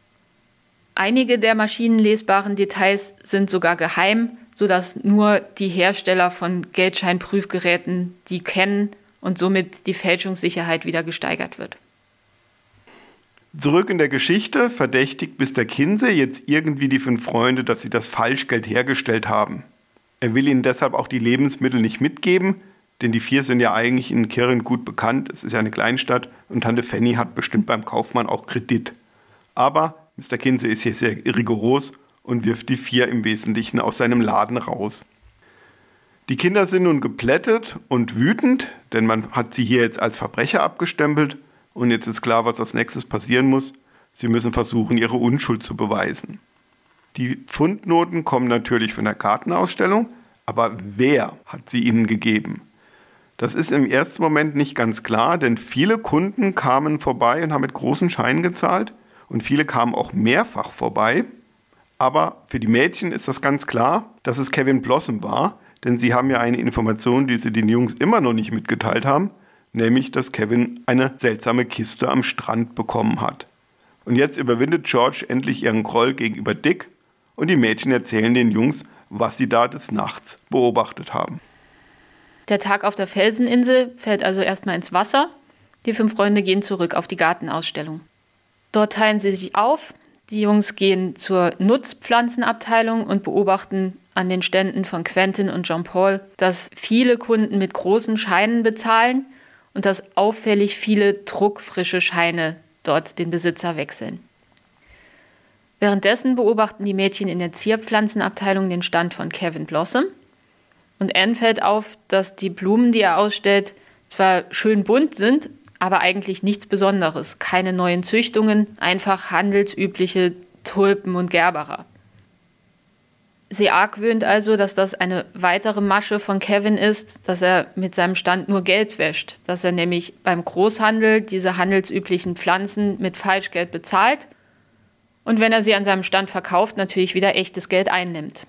Einige der maschinenlesbaren Details sind sogar geheim, sodass nur die Hersteller von Geldscheinprüfgeräten die kennen und somit die Fälschungssicherheit wieder gesteigert wird. Zurück in der Geschichte verdächtigt Mister Kinsey jetzt irgendwie die fünf Freunde, dass sie das Falschgeld hergestellt haben. Er will ihnen deshalb auch die Lebensmittel nicht mitgeben, denn die vier sind ja eigentlich in Kirin gut bekannt, es ist ja eine Kleinstadt und Tante Fanny hat bestimmt beim Kaufmann auch Kredit. Aber Mister Kinsey ist hier sehr rigoros und wirft die vier im Wesentlichen aus seinem Laden raus. Die Kinder sind nun geplättet und wütend, denn man hat sie hier jetzt als Verbrecher abgestempelt und jetzt ist klar, was als nächstes passieren muss. Sie müssen versuchen, ihre Unschuld zu beweisen. Die Pfundnoten kommen natürlich von der Kartenausstellung, aber wer hat sie ihnen gegeben? Das ist im ersten Moment nicht ganz klar, denn viele Kunden kamen vorbei und haben mit großen Scheinen gezahlt und viele kamen auch mehrfach vorbei. Aber für die Mädchen ist das ganz klar, dass es Kevin Blossom war, denn sie haben ja eine Information, die sie den Jungs immer noch nicht mitgeteilt haben, nämlich, dass Kevin eine seltsame Kiste am Strand bekommen hat. Und jetzt überwindet George endlich ihren Groll gegenüber Dick und die Mädchen erzählen den Jungs, was sie da des Nachts beobachtet haben. Der Tag auf der Felseninsel fällt also erstmal ins Wasser. Die fünf Freunde gehen zurück auf die Gartenausstellung. Dort teilen sie sich auf. Die Jungs gehen zur Nutzpflanzenabteilung und beobachten an den Ständen von Quentin und Jean-Paul, dass viele Kunden mit großen Scheinen bezahlen und dass auffällig viele druckfrische Scheine dort den Besitzer wechseln. Währenddessen beobachten die Mädchen in der Zierpflanzenabteilung den Stand von Kevin Blossom. Und Anne fällt auf, dass die Blumen, die er ausstellt, zwar schön bunt sind, aber eigentlich nichts Besonderes. Keine neuen Züchtungen, einfach handelsübliche Tulpen und Gerbera. Sie argwöhnt also, dass das eine weitere Masche von Kevin ist, dass er mit seinem Stand nur Geld wäscht, dass er nämlich beim Großhandel diese handelsüblichen Pflanzen mit Falschgeld bezahlt und wenn er sie an seinem Stand verkauft, natürlich wieder echtes Geld einnimmt.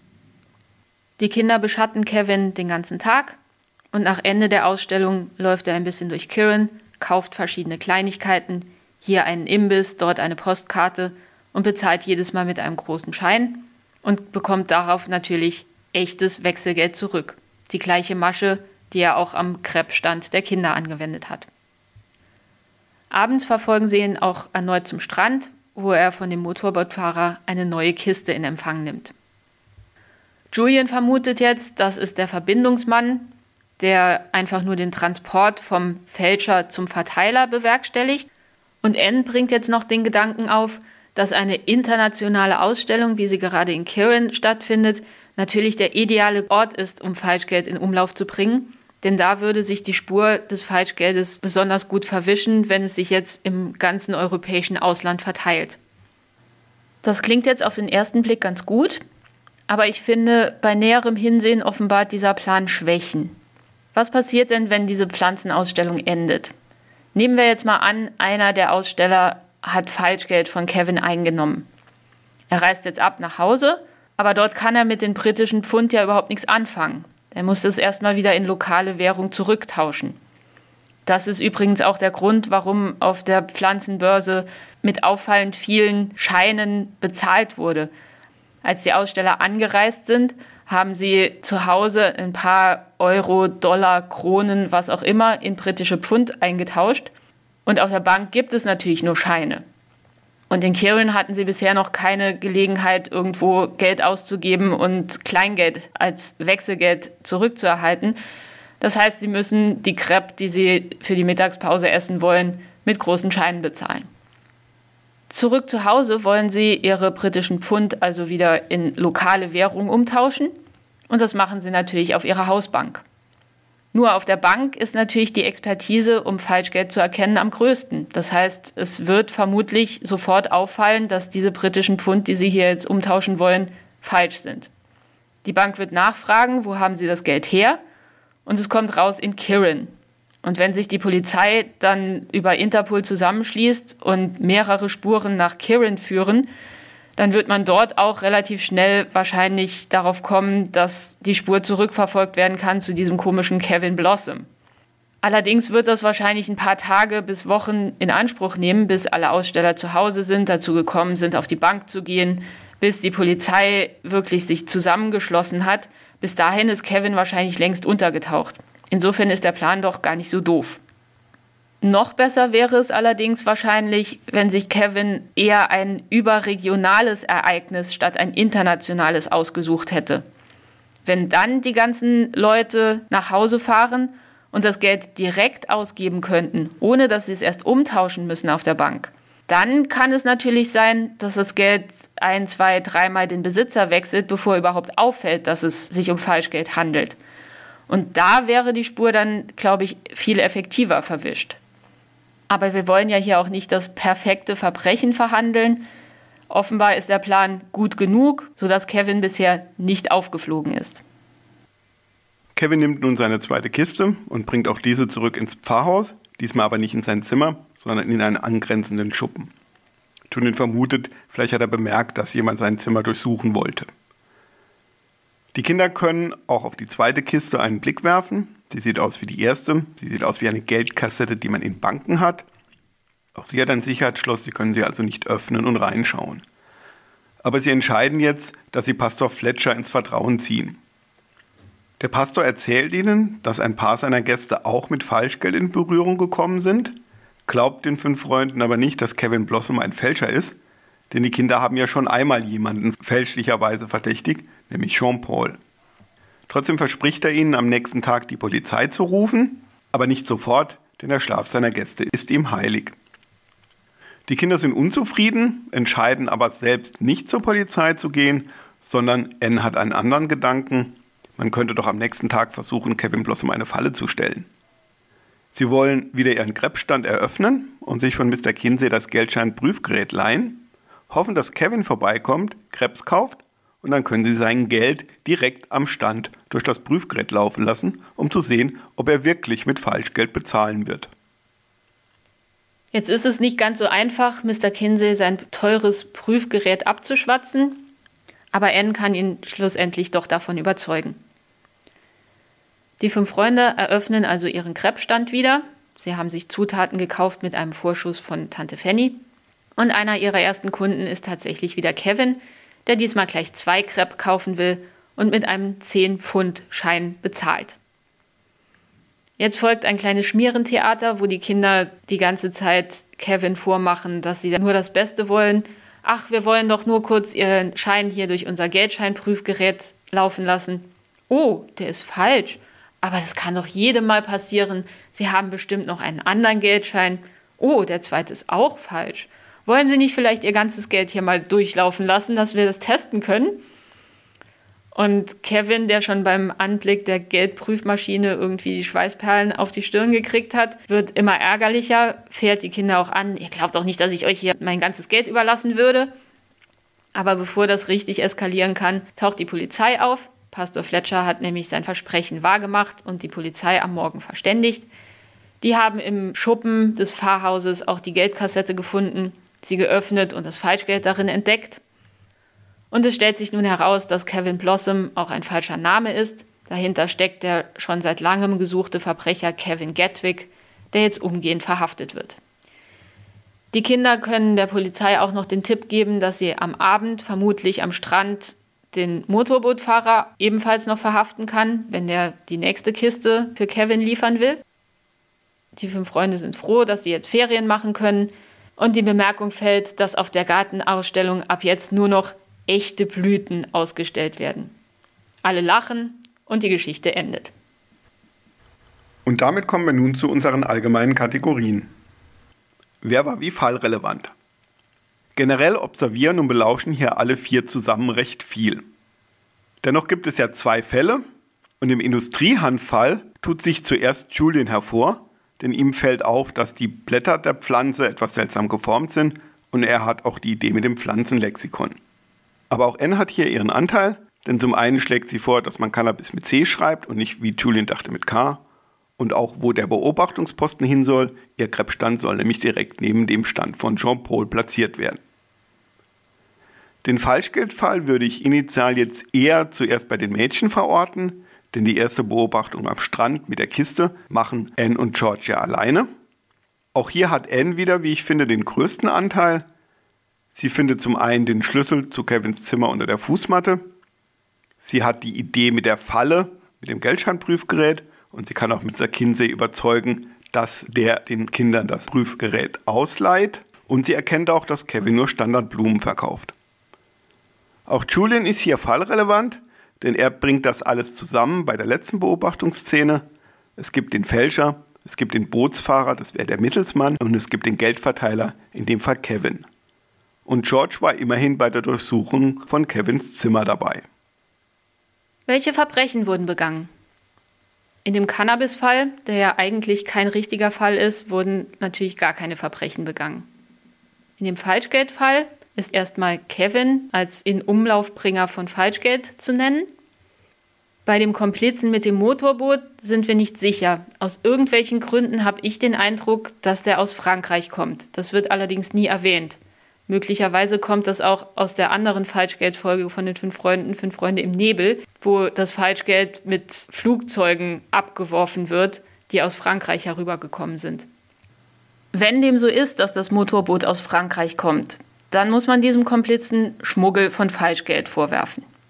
Die Kinder beschatten Kevin den ganzen Tag und nach Ende der Ausstellung läuft er ein bisschen durch Kirin, kauft verschiedene Kleinigkeiten, hier einen Imbiss, dort eine Postkarte und bezahlt jedes Mal mit einem großen Schein und bekommt darauf natürlich echtes Wechselgeld zurück. Die gleiche Masche, die er auch am Crepe-Stand der Kinder angewendet hat. Abends verfolgen sie ihn auch erneut zum Strand, wo er von dem Motorbootfahrer eine neue Kiste in Empfang nimmt. Julian vermutet jetzt, das ist der Verbindungsmann, der einfach nur den Transport vom Fälscher zum Verteiler bewerkstelligt. Und Anne bringt jetzt noch den Gedanken auf, dass eine internationale Ausstellung, wie sie gerade in Kirin stattfindet, natürlich der ideale Ort ist, um Falschgeld in Umlauf zu bringen. Denn da würde sich die Spur des Falschgeldes besonders gut verwischen, wenn es sich jetzt im ganzen europäischen Ausland verteilt. Das klingt jetzt auf den ersten Blick ganz gut, aber ich finde, bei näherem Hinsehen offenbart dieser Plan Schwächen. Was passiert denn, wenn diese Pflanzenausstellung endet? Nehmen wir jetzt mal an, einer der Aussteller hat Falschgeld von Kevin eingenommen. Er reist jetzt ab nach Hause, aber dort kann er mit den britischen Pfund ja überhaupt nichts anfangen. Er muss das erstmal wieder in lokale Währung zurücktauschen. Das ist übrigens auch der Grund, warum auf der Pflanzenbörse mit auffallend vielen Scheinen bezahlt wurde. Als die Aussteller angereist sind, haben sie zu Hause ein paar Euro, Dollar, Kronen, was auch immer, in britische Pfund eingetauscht. Und auf der Bank gibt es natürlich nur Scheine. Und in Kirin hatten sie bisher noch keine Gelegenheit, irgendwo Geld auszugeben und Kleingeld als Wechselgeld zurückzuerhalten. Das heißt, sie müssen die Crepe, die sie für die Mittagspause essen wollen, mit großen Scheinen bezahlen. Zurück zu Hause wollen sie ihre britischen Pfund also wieder in lokale Währung umtauschen. Und das machen sie natürlich auf ihrer Hausbank. Nur auf der Bank ist natürlich die Expertise, um Falschgeld zu erkennen, am größten. Das heißt, es wird vermutlich sofort auffallen, dass diese britischen Pfund, die sie hier jetzt umtauschen wollen, falsch sind. Die Bank wird nachfragen, wo haben sie das Geld her? Und es kommt raus in Kirin. Und wenn sich die Polizei dann über Interpol zusammenschließt und mehrere Spuren nach Kirin führen, dann wird man dort auch relativ schnell wahrscheinlich darauf kommen, dass die Spur zurückverfolgt werden kann zu diesem komischen Kevin Blossom. Allerdings wird das wahrscheinlich ein paar Tage bis Wochen in Anspruch nehmen, bis alle Aussteller zu Hause sind, dazu gekommen sind, auf die Bank zu gehen, bis die Polizei wirklich sich zusammengeschlossen hat. Bis dahin ist Kevin wahrscheinlich längst untergetaucht. Insofern ist der Plan doch gar nicht so doof. Noch besser wäre es allerdings wahrscheinlich, wenn sich Kevin eher ein überregionales Ereignis statt ein internationales ausgesucht hätte. Wenn dann die ganzen Leute nach Hause fahren und das Geld direkt ausgeben könnten, ohne dass sie es erst umtauschen müssen auf der Bank, dann kann es natürlich sein, dass das Geld ein, zwei, dreimal den Besitzer wechselt, bevor überhaupt auffällt, dass es sich um Falschgeld handelt. Und da wäre die Spur dann, glaube ich, viel effektiver verwischt. Aber wir wollen ja hier auch nicht das perfekte Verbrechen verhandeln. Offenbar ist der Plan gut genug, sodass Kevin bisher nicht aufgeflogen ist. Kevin nimmt nun seine zweite Kiste und bringt auch diese zurück ins Pfarrhaus, diesmal aber nicht in sein Zimmer, sondern in einen angrenzenden Schuppen. Julian vermutet, vielleicht hat er bemerkt, dass jemand sein Zimmer durchsuchen wollte. Die Kinder können auch auf die zweite Kiste einen Blick werfen. Sie sieht aus wie die erste. Sie sieht aus wie eine Geldkassette, die man in Banken hat. Auch sie hat ein Sicherheitsschloss, sie können sie also nicht öffnen und reinschauen. Aber sie entscheiden jetzt, dass sie Pastor Fletcher ins Vertrauen ziehen. Der Pastor erzählt ihnen, dass ein paar seiner Gäste auch mit Falschgeld in Berührung gekommen sind, glaubt den fünf Freunden aber nicht, dass Kevin Blossom ein Fälscher ist, denn die Kinder haben ja schon einmal jemanden fälschlicherweise verdächtigt, nämlich Jean-Paul. Trotzdem verspricht er ihnen, am nächsten Tag die Polizei zu rufen, aber nicht sofort, denn der Schlaf seiner Gäste ist ihm heilig. Die Kinder sind unzufrieden, entscheiden aber selbst nicht zur Polizei zu gehen, sondern Anne hat einen anderen Gedanken. Man könnte doch am nächsten Tag versuchen, Kevin Blossom eine Falle zu stellen. Sie wollen wieder ihren Krebsstand eröffnen und sich von Mister Kinsey das Geldschein-Prüfgerät leihen, hoffen, dass Kevin vorbeikommt, Krebs kauft und dann können sie sein Geld direkt am Stand durch das Prüfgerät laufen lassen, um zu sehen, ob er wirklich mit Falschgeld bezahlen wird. Jetzt ist es nicht ganz so einfach, Mister Kinsey sein teures Prüfgerät abzuschwatzen, aber Anne kann ihn schlussendlich doch davon überzeugen. Die fünf Freunde eröffnen also ihren Krebsstand wieder. Sie haben sich Zutaten gekauft mit einem Vorschuss von Tante Fanny. Und einer ihrer ersten Kunden ist tatsächlich wieder Kevin, der diesmal gleich zwei Crepe kaufen will und mit einem zehn Pfund Schein bezahlt. Jetzt folgt ein kleines Schmierentheater, wo die Kinder die ganze Zeit Kevin vormachen, dass sie nur das Beste wollen. Ach, wir wollen doch nur kurz ihren Schein hier durch unser Geldscheinprüfgerät laufen lassen. Oh, der ist falsch. Aber das kann doch jedem mal passieren. Sie haben bestimmt noch einen anderen Geldschein. Oh, der zweite ist auch falsch. Wollen Sie nicht vielleicht Ihr ganzes Geld hier mal durchlaufen lassen, dass wir das testen können? Und Kevin, der schon beim Anblick der Geldprüfmaschine irgendwie die Schweißperlen auf die Stirn gekriegt hat, wird immer ärgerlicher, fährt die Kinder auch an. Ihr glaubt doch nicht, dass ich euch hier mein ganzes Geld überlassen würde. Aber bevor das richtig eskalieren kann, taucht die Polizei auf. Pastor Fletcher hat nämlich sein Versprechen wahrgemacht und die Polizei am Morgen verständigt. Die haben im Schuppen des Pfarrhauses auch die Geldkassette gefunden, sie geöffnet und das Falschgeld darin entdeckt. Und es stellt sich nun heraus, dass Kevin Blossom auch ein falscher Name ist. Dahinter steckt der schon seit langem gesuchte Verbrecher Kevin Gatwick, der jetzt umgehend verhaftet wird. Die Kinder können der Polizei auch noch den Tipp geben, dass sie am Abend vermutlich am Strand den Motorbootfahrer ebenfalls noch verhaften kann, wenn der die nächste Kiste für Kevin liefern will. Die fünf Freunde sind froh, dass sie jetzt Ferien machen können. Und die Bemerkung fällt, dass auf der Gartenausstellung ab jetzt nur noch echte Blüten ausgestellt werden. Alle lachen und die Geschichte endet. Und damit kommen wir nun zu unseren allgemeinen Kategorien. Wer war wie fallrelevant? Generell observieren und belauschen hier alle vier zusammen recht viel. Dennoch gibt es ja zwei Fälle und im Industriehandfall tut sich zuerst Julian hervor, denn ihm fällt auf, dass die Blätter der Pflanze etwas seltsam geformt sind und er hat auch die Idee mit dem Pflanzenlexikon. Aber auch Anne hat hier ihren Anteil, denn zum einen schlägt sie vor, dass man Cannabis mit C schreibt und nicht, wie Julian dachte, mit K. Und auch, wo der Beobachtungsposten hin soll, ihr Krebsstand soll nämlich direkt neben dem Stand von Jean-Paul platziert werden. Den Falschgeldfall würde ich initial jetzt eher zuerst bei den Mädchen verorten, denn die erste Beobachtung am Strand mit der Kiste machen Anne und George ja alleine. Auch hier hat Anne wieder, wie ich finde, den größten Anteil. Sie findet zum einen den Schlüssel zu Kevins Zimmer unter der Fußmatte. Sie hat die Idee mit der Falle, mit dem Geldscheinprüfgerät und sie kann auch Mister Kinsey überzeugen, dass der den Kindern das Prüfgerät ausleiht. Und sie erkennt auch, dass Kevin nur Standardblumen verkauft. Auch Julian ist hier fallrelevant, denn er bringt das alles zusammen bei der letzten Beobachtungsszene. Es gibt den Fälscher, es gibt den Bootsfahrer, das wäre der Mittelsmann, und es gibt den Geldverteiler, in dem Fall Kevin. Und George war immerhin bei der Durchsuchung von Kevins Zimmer dabei. Welche Verbrechen wurden begangen? In dem Cannabis-Fall, der ja eigentlich kein richtiger Fall ist, wurden natürlich gar keine Verbrechen begangen. In dem Falschgeldfall ist erstmal Kevin als In-Umlaufbringer von Falschgeld zu nennen. Bei dem Komplizen mit dem Motorboot sind wir nicht sicher. Aus irgendwelchen Gründen habe ich den Eindruck, dass der aus Frankreich kommt. Das wird allerdings nie erwähnt. Möglicherweise kommt das auch aus der anderen Falschgeldfolge von den fünf Freunden, fünf Freunde im Nebel, wo das Falschgeld mit Flugzeugen abgeworfen wird, die aus Frankreich herübergekommen sind. Wenn dem so ist, dass das Motorboot aus Frankreich kommt, dann muss man diesem Komplizen Schmuggel von Falschgeld vorwerfen.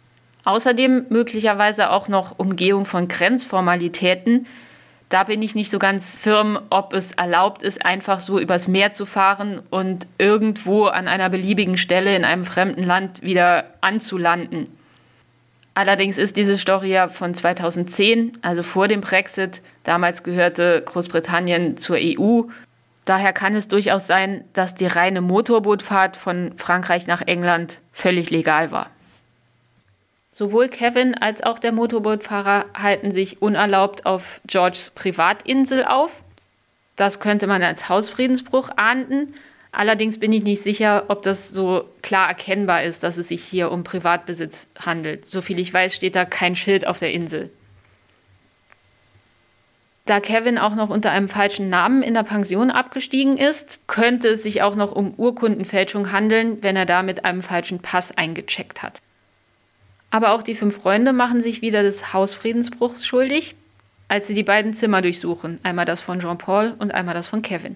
Außerdem möglicherweise auch noch Umgehung von Grenzformalitäten. Da bin ich nicht so ganz firm, ob es erlaubt ist, einfach so übers Meer zu fahren und irgendwo an einer beliebigen Stelle in einem fremden Land wieder anzulanden. Allerdings ist diese Story ja von zweitausendzehn, also vor dem Brexit. Damals gehörte Großbritannien zur E U. Daher kann es durchaus sein, dass die reine Motorbootfahrt von Frankreich nach England völlig legal war. Sowohl Kevin als auch der Motorbootfahrer halten sich unerlaubt auf Georges Privatinsel auf. Das könnte man als Hausfriedensbruch ahnden. Allerdings bin ich nicht sicher, ob das so klar erkennbar ist, dass es sich hier um Privatbesitz handelt. Soviel ich weiß, steht da kein Schild auf der Insel. Da Kevin auch noch unter einem falschen Namen in der Pension abgestiegen ist, könnte es sich auch noch um Urkundenfälschung handeln, wenn er da mit einem falschen Pass eingecheckt hat. Aber auch die fünf Freunde machen sich wieder des Hausfriedensbruchs schuldig, als sie die beiden Zimmer durchsuchen, einmal das von Jean-Paul und einmal das von Kevin.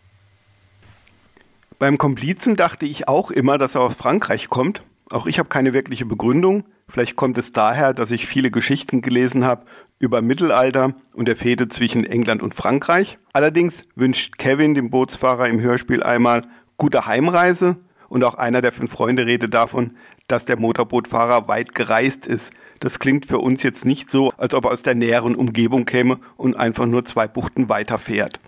Beim Komplizen dachte ich auch immer, dass er aus Frankreich kommt. Auch ich habe keine wirkliche Begründung. Vielleicht kommt es daher, dass ich viele Geschichten gelesen habe über Mittelalter und der Fehde zwischen England und Frankreich. Allerdings wünscht Kevin dem Bootsfahrer im Hörspiel einmal gute Heimreise und auch einer der fünf Freunde redet davon, dass der Motorbootfahrer weit gereist ist. Das klingt für uns jetzt nicht so, als ob er aus der näheren Umgebung käme und einfach nur zwei Buchten weiter fährt.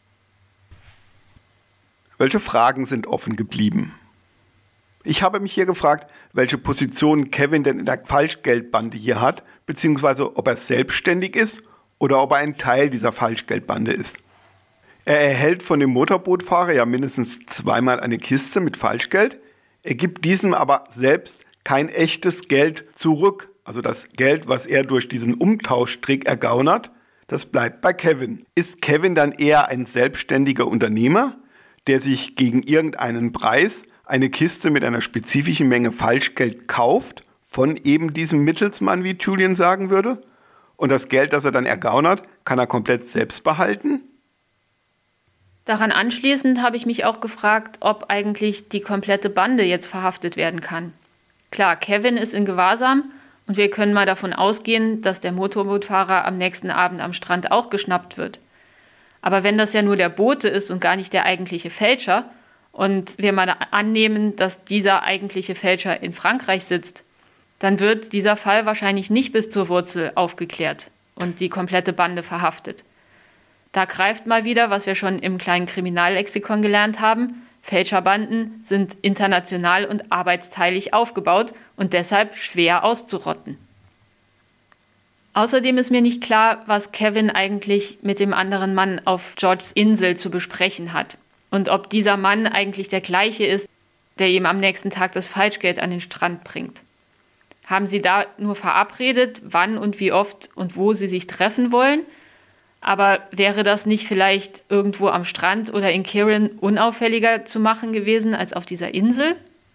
Welche Fragen sind offen geblieben? Ich habe mich hier gefragt, welche Position Kevin denn in der Falschgeldbande hier hat, beziehungsweise ob er selbstständig ist oder ob er ein Teil dieser Falschgeldbande ist. Er erhält von dem Motorbootfahrer ja mindestens zweimal eine Kiste mit Falschgeld. Er gibt diesem aber selbst kein echtes Geld zurück. Also das Geld, was er durch diesen Umtauschtrick ergaunert, das bleibt bei Kevin. Ist Kevin dann eher ein selbstständiger Unternehmer, der sich gegen irgendeinen Preis eine Kiste mit einer spezifischen Menge Falschgeld kauft, von eben diesem Mittelsmann, wie Julian sagen würde? Und das Geld, das er dann ergaunert, kann er komplett selbst behalten? Daran anschließend habe ich mich auch gefragt, ob eigentlich die komplette Bande jetzt verhaftet werden kann. Klar, Kevin ist in Gewahrsam und wir können mal davon ausgehen, dass der Motorbootfahrer am nächsten Abend am Strand auch geschnappt wird. Aber wenn das ja nur der Bote ist und gar nicht der eigentliche Fälscher und wir mal annehmen, dass dieser eigentliche Fälscher in Frankreich sitzt, dann wird dieser Fall wahrscheinlich nicht bis zur Wurzel aufgeklärt und die komplette Bande verhaftet. Da greift mal wieder, was wir schon im kleinen Kriminallexikon gelernt haben, Fälscherbanden sind international und arbeitsteilig aufgebaut und deshalb schwer auszurotten. Außerdem ist mir nicht klar, was Kevin eigentlich mit dem anderen Mann auf Georges Insel zu besprechen hat. Und ob dieser Mann eigentlich der gleiche ist, der ihm am nächsten Tag das Falschgeld an den Strand bringt. Haben sie da nur verabredet, wann und wie oft und wo sie sich treffen wollen? Aber wäre das nicht vielleicht irgendwo am Strand oder in Kirin unauffälliger zu machen gewesen als auf dieser Insel?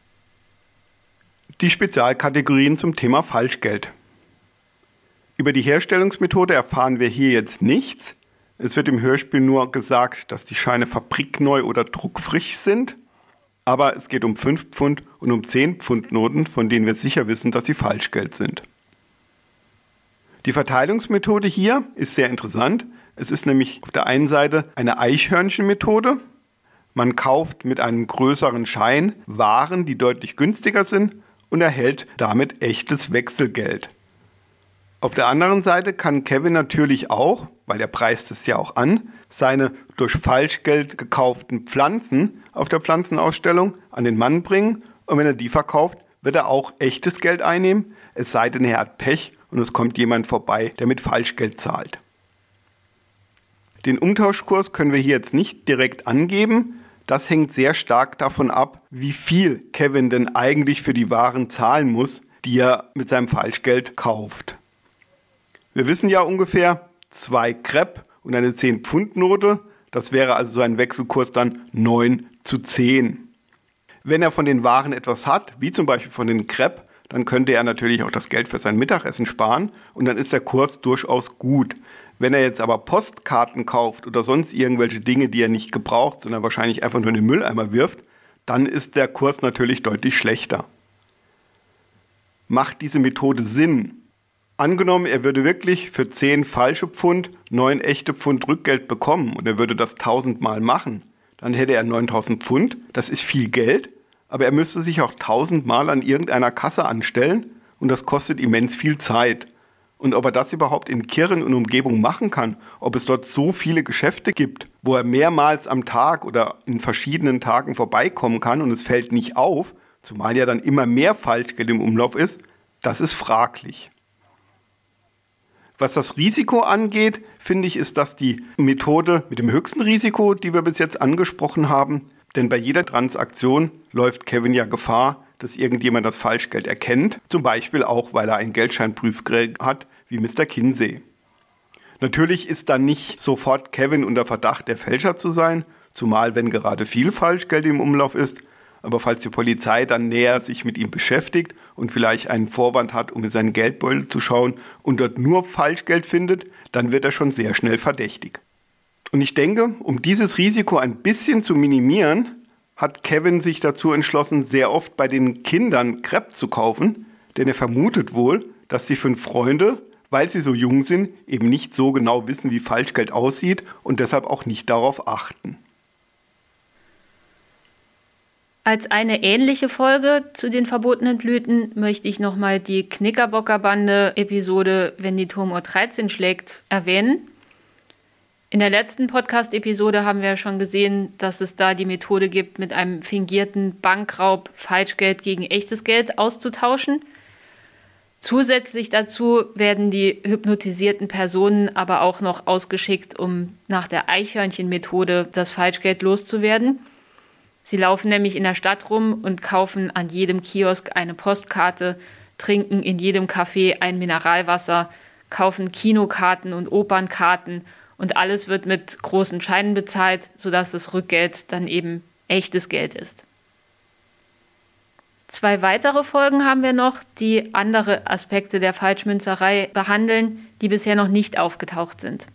Die Spezialkategorien zum Thema Falschgeld. Über die Herstellungsmethode erfahren wir hier jetzt nichts. Es wird im Hörspiel nur gesagt, dass die Scheine fabrikneu oder druckfrisch sind. Aber es geht um fünf Pfund und um zehn Pfund Noten, von denen wir sicher wissen, dass sie Falschgeld sind. Die Verteilungsmethode hier ist sehr interessant. Es ist nämlich auf der einen Seite eine Eichhörnchenmethode. Man kauft mit einem größeren Schein Waren, die deutlich günstiger sind und erhält damit echtes Wechselgeld. Auf der anderen Seite kann Kevin natürlich auch, weil er preist es ja auch an, seine durch Falschgeld gekauften Pflanzen auf der Pflanzenausstellung an den Mann bringen und wenn er die verkauft, wird er auch echtes Geld einnehmen, es sei denn, er hat Pech und es kommt jemand vorbei, der mit Falschgeld zahlt. Den Umtauschkurs können wir hier jetzt nicht direkt angeben. Das hängt sehr stark davon ab, wie viel Kevin denn eigentlich für die Waren zahlen muss, die er mit seinem Falschgeld kauft. Wir wissen ja ungefähr zwei Crepe und eine zehn Pfund Note. Das wäre also so ein Wechselkurs dann neun zu zehn. Wenn er von den Waren etwas hat, wie zum Beispiel von den Crepe, dann könnte er natürlich auch das Geld für sein Mittagessen sparen und dann ist der Kurs durchaus gut. Wenn er jetzt aber Postkarten kauft oder sonst irgendwelche Dinge, die er nicht gebraucht, sondern wahrscheinlich einfach nur in den Mülleimer wirft, dann ist der Kurs natürlich deutlich schlechter. Macht diese Methode Sinn? Angenommen, er würde wirklich für zehn falsche Pfund neun echte Pfund Rückgeld bekommen und er würde das tausendmal machen, dann hätte er neuntausend Pfund, das ist viel Geld, aber er müsste sich auch tausendmal an irgendeiner Kasse anstellen und das kostet immens viel Zeit. Und ob er das überhaupt in Kirchen und Umgebung machen kann, ob es dort so viele Geschäfte gibt, wo er mehrmals am Tag oder in verschiedenen Tagen vorbeikommen kann und es fällt nicht auf, zumal ja dann immer mehr Falschgeld im Umlauf ist, das ist fraglich. Was das Risiko angeht, finde ich, ist das die Methode mit dem höchsten Risiko, die wir bis jetzt angesprochen haben. Denn bei jeder Transaktion läuft Kevin ja Gefahr, dass irgendjemand das Falschgeld erkennt. Zum Beispiel auch, weil er ein Geldscheinprüfgerät hat, wie Mister Kinsey. Natürlich ist dann nicht sofort Kevin unter Verdacht, der Fälscher zu sein, zumal wenn gerade viel Falschgeld im Umlauf ist. Aber falls die Polizei dann näher sich mit ihm beschäftigt und vielleicht einen Vorwand hat, um in seinen Geldbeutel zu schauen und dort nur Falschgeld findet, dann wird er schon sehr schnell verdächtig. Und ich denke, um dieses Risiko ein bisschen zu minimieren, hat Kevin sich dazu entschlossen, sehr oft bei den Kindern Crepe zu kaufen, denn er vermutet wohl, dass die fünf Freunde, weil sie so jung sind, eben nicht so genau wissen, wie Falschgeld aussieht und deshalb auch nicht darauf achten. Als eine ähnliche Folge zu den verbotenen Blüten möchte ich nochmal die Knickerbocker-Bande-Episode Wenn die Turmuhr dreizehn schlägt erwähnen. In der letzten Podcast-Episode haben wir ja schon gesehen, dass es da die Methode gibt, mit einem fingierten Bankraub Falschgeld gegen echtes Geld auszutauschen. Zusätzlich dazu werden die hypnotisierten Personen aber auch noch ausgeschickt, um nach der Eichhörnchen-Methode das Falschgeld loszuwerden. Sie laufen nämlich in der Stadt rum und kaufen an jedem Kiosk eine Postkarte, trinken in jedem Café ein Mineralwasser, kaufen Kinokarten und Opernkarten und alles wird mit großen Scheinen bezahlt, sodass das Rückgeld dann eben echtes Geld ist. Zwei weitere Folgen haben wir noch, die andere Aspekte der Falschmünzerei behandeln, die bisher noch nicht aufgetaucht sind.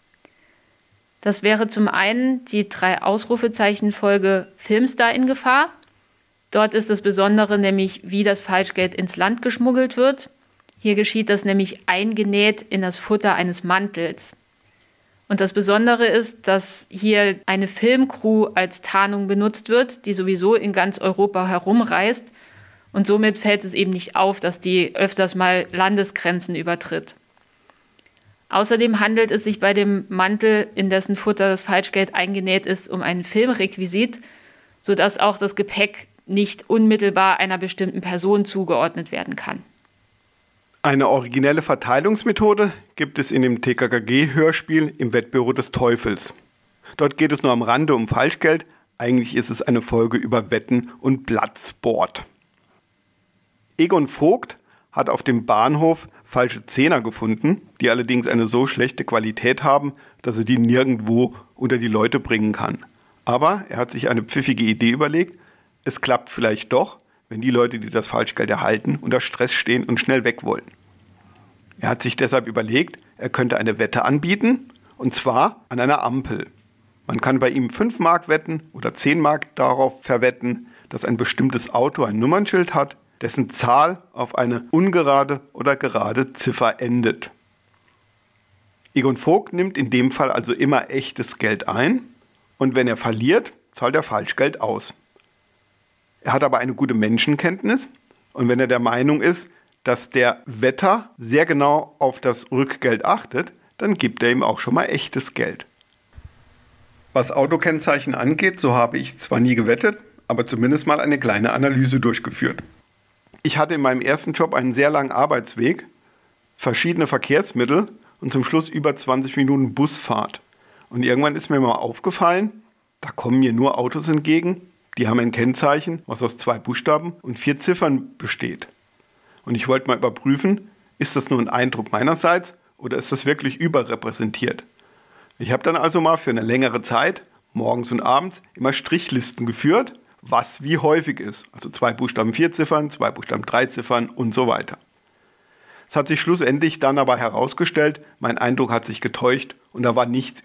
Das wäre zum einen die drei Ausrufezeichen-Folge Filmstar in Gefahr. Dort ist das Besondere nämlich, wie das Falschgeld ins Land geschmuggelt wird. Hier geschieht das nämlich eingenäht in das Futter eines Mantels. Und das Besondere ist, dass hier eine Filmcrew als Tarnung benutzt wird, die sowieso in ganz Europa herumreist. Und somit fällt es eben nicht auf, dass die öfters mal Landesgrenzen übertritt. Außerdem handelt es sich bei dem Mantel, in dessen Futter das Falschgeld eingenäht ist, um einen Filmrequisit, sodass auch das Gepäck nicht unmittelbar einer bestimmten Person zugeordnet werden kann. Eine originelle Verteilungsmethode gibt es in dem T K K G-Hörspiel im Wettbüro des Teufels. Dort geht es nur am Rande um Falschgeld, eigentlich ist es eine Folge über Wetten und Bloodsport. Egon Vogt hat auf dem Bahnhof falsche Zehner gefunden, die allerdings eine so schlechte Qualität haben, dass er die nirgendwo unter die Leute bringen kann. Aber er hat sich eine pfiffige Idee überlegt, es klappt vielleicht doch, wenn die Leute, die das Falschgeld erhalten, unter Stress stehen und schnell weg wollen. Er hat sich deshalb überlegt, er könnte eine Wette anbieten, und zwar an einer Ampel. Man kann bei ihm fünf Mark wetten oder zehn Mark darauf verwetten, dass ein bestimmtes Auto ein Nummernschild hat, dessen Zahl auf eine ungerade oder gerade Ziffer endet. Egon Vogt nimmt in dem Fall also immer echtes Geld ein und wenn er verliert, zahlt er Falschgeld aus. Er hat aber eine gute Menschenkenntnis und wenn er der Meinung ist, dass der Wetter sehr genau auf das Rückgeld achtet, dann gibt er ihm auch schon mal echtes Geld. Was Autokennzeichen angeht, so habe ich zwar nie gewettet, aber zumindest mal eine kleine Analyse durchgeführt. Ich hatte in meinem ersten Job einen sehr langen Arbeitsweg, verschiedene Verkehrsmittel und zum Schluss über zwanzig Minuten Busfahrt. Und irgendwann ist mir mal aufgefallen, da kommen mir nur Autos entgegen, die haben ein Kennzeichen, was aus zwei Buchstaben und vier Ziffern besteht. Und ich wollte mal überprüfen, ist das nur ein Eindruck meinerseits oder ist das wirklich überrepräsentiert? Ich habe dann also mal für eine längere Zeit, morgens und abends, immer Strichlisten geführt, was wie häufig ist. Also zwei Buchstaben, vier Ziffern, zwei Buchstaben, drei Ziffern und so weiter. Es hat sich schlussendlich dann aber herausgestellt, mein Eindruck hat sich getäuscht und da war nichts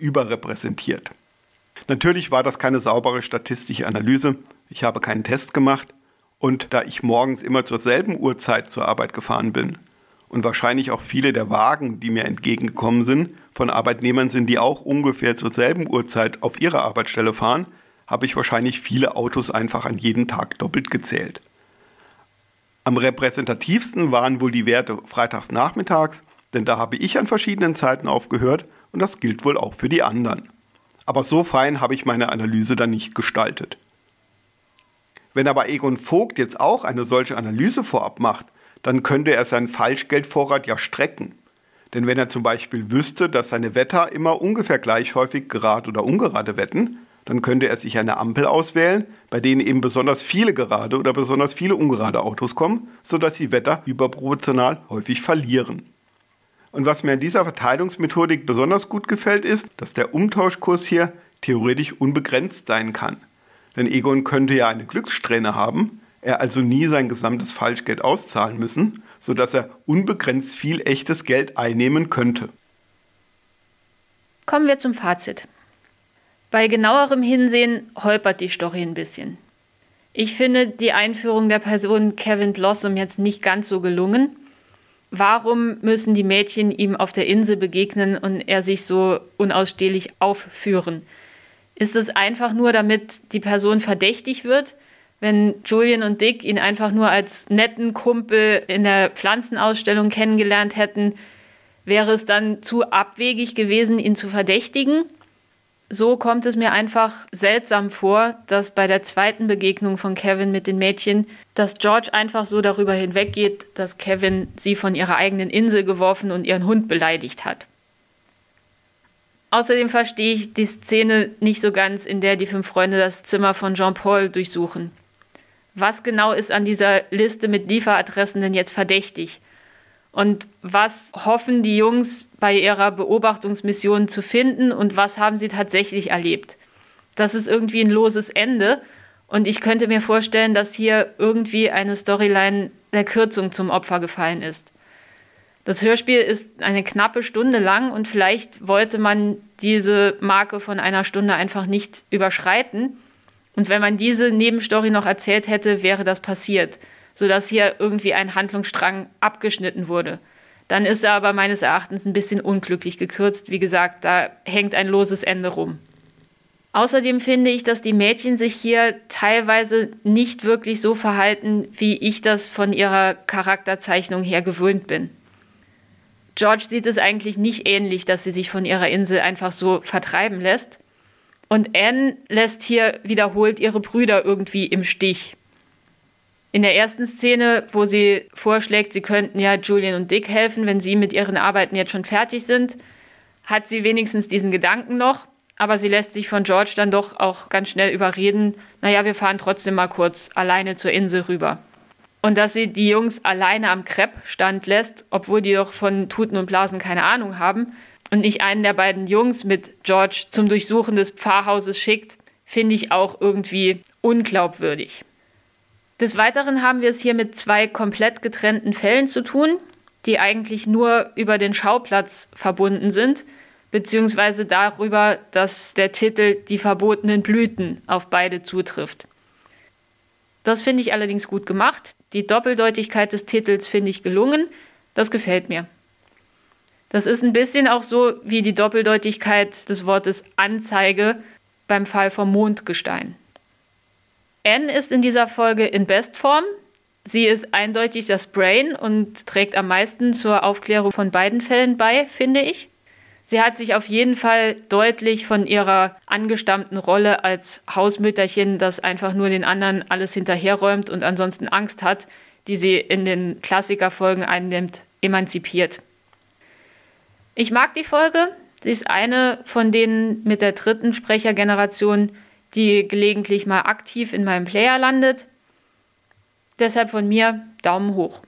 überrepräsentiert. Natürlich war das keine saubere statistische Analyse, ich habe keinen Test gemacht Und da ich morgens immer zur selben Uhrzeit zur Arbeit gefahren bin und wahrscheinlich auch viele der Wagen, die mir entgegengekommen sind, von Arbeitnehmern sind, die auch ungefähr zur selben Uhrzeit auf ihre Arbeitsstelle fahren, habe ich wahrscheinlich viele Autos einfach an jedem Tag doppelt gezählt. Am repräsentativsten waren wohl die Werte freitags nachmittags, denn da habe ich an verschiedenen Zeiten aufgehört und das gilt wohl auch für die anderen. Aber so fein habe ich meine Analyse dann nicht gestaltet. Wenn aber Egon Vogt jetzt auch eine solche Analyse vorab macht, dann könnte er seinen Falschgeldvorrat ja strecken. Denn wenn er zum Beispiel wüsste, dass seine Wetter immer ungefähr gleich häufig gerade oder ungerade wetten, dann könnte er sich eine Ampel auswählen, bei denen eben besonders viele gerade oder besonders viele ungerade Autos kommen, sodass die Wetter überproportional häufig verlieren. Und was mir an dieser Verteilungsmethodik besonders gut gefällt, ist, dass der Umtauschkurs hier theoretisch unbegrenzt sein kann. Denn Egon könnte ja eine Glückssträhne haben, er also nie sein gesamtes Falschgeld auszahlen müssen, sodass er unbegrenzt viel echtes Geld einnehmen könnte. Kommen wir zum Fazit. Bei genauerem Hinsehen holpert die Story ein bisschen. Ich finde die Einführung der Person Kevin Blossom jetzt nicht ganz so gelungen. Warum müssen die Mädchen ihm auf der Insel begegnen und er sich so unausstehlich aufführen? Ist es einfach nur, damit die Person verdächtig wird? Wenn Julian und Dick ihn einfach nur als netten Kumpel in der Pflanzenausstellung kennengelernt hätten, wäre es dann zu abwegig gewesen, ihn zu verdächtigen? So kommt es mir einfach seltsam vor, dass bei der zweiten Begegnung von Kevin mit den Mädchen, dass George einfach so darüber hinweggeht, dass Kevin sie von ihrer eigenen Insel geworfen und ihren Hund beleidigt hat. Außerdem verstehe ich die Szene nicht so ganz, in der die fünf Freunde das Zimmer von Jean-Paul durchsuchen. Was genau ist an dieser Liste mit Lieferadressen denn jetzt verdächtig? Und was hoffen die Jungs bei ihrer Beobachtungsmission zu finden und was haben sie tatsächlich erlebt? Das ist irgendwie ein loses Ende und ich könnte mir vorstellen, dass hier irgendwie eine Storyline der Kürzung zum Opfer gefallen ist. Das Hörspiel ist eine knappe Stunde lang und vielleicht wollte man diese Marke von einer Stunde einfach nicht überschreiten. Und wenn man diese Nebenstory noch erzählt hätte, wäre das passiert, sodass hier irgendwie ein Handlungsstrang abgeschnitten wurde. Dann ist er aber meines Erachtens ein bisschen unglücklich gekürzt. Wie gesagt, da hängt ein loses Ende rum. Außerdem finde ich, dass die Mädchen sich hier teilweise nicht wirklich so verhalten, wie ich das von ihrer Charakterzeichnung her gewöhnt bin. George sieht es eigentlich nicht ähnlich, dass sie sich von ihrer Insel einfach so vertreiben lässt. Und Anne lässt hier wiederholt ihre Brüder irgendwie im Stich. In der ersten Szene, wo sie vorschlägt, sie könnten ja Julian und Dick helfen, wenn sie mit ihren Arbeiten jetzt schon fertig sind, hat sie wenigstens diesen Gedanken noch, aber sie lässt sich von George dann doch auch ganz schnell überreden, naja, wir fahren trotzdem mal kurz alleine zur Insel rüber. Und dass sie die Jungs alleine am Crepe-Stand lässt, obwohl die doch von Tuten und Blasen keine Ahnung haben, und nicht einen der beiden Jungs mit George zum Durchsuchen des Pfarrhauses schickt, finde ich auch irgendwie unglaubwürdig. Des Weiteren haben wir es hier mit zwei komplett getrennten Fällen zu tun, die eigentlich nur über den Schauplatz verbunden sind, beziehungsweise darüber, dass der Titel Die verbotenen Blüten auf beide zutrifft. Das finde ich allerdings gut gemacht. Die Doppeldeutigkeit des Titels finde ich gelungen. Das gefällt mir. Das ist ein bisschen auch so wie die Doppeldeutigkeit des Wortes Anzeige beim Fall vom Mondgestein. Anne ist in dieser Folge in Bestform. Sie ist eindeutig das Brain und trägt am meisten zur Aufklärung von beiden Fällen bei, finde ich. Sie hat sich auf jeden Fall deutlich von ihrer angestammten Rolle als Hausmütterchen, das einfach nur den anderen alles hinterherräumt und ansonsten Angst hat, die sie in den Klassikerfolgen einnimmt, emanzipiert. Ich mag die Folge. Sie ist eine von denen mit der dritten Sprechergeneration, die gelegentlich mal aktiv in meinem Player landet. Deshalb von mir Daumen hoch.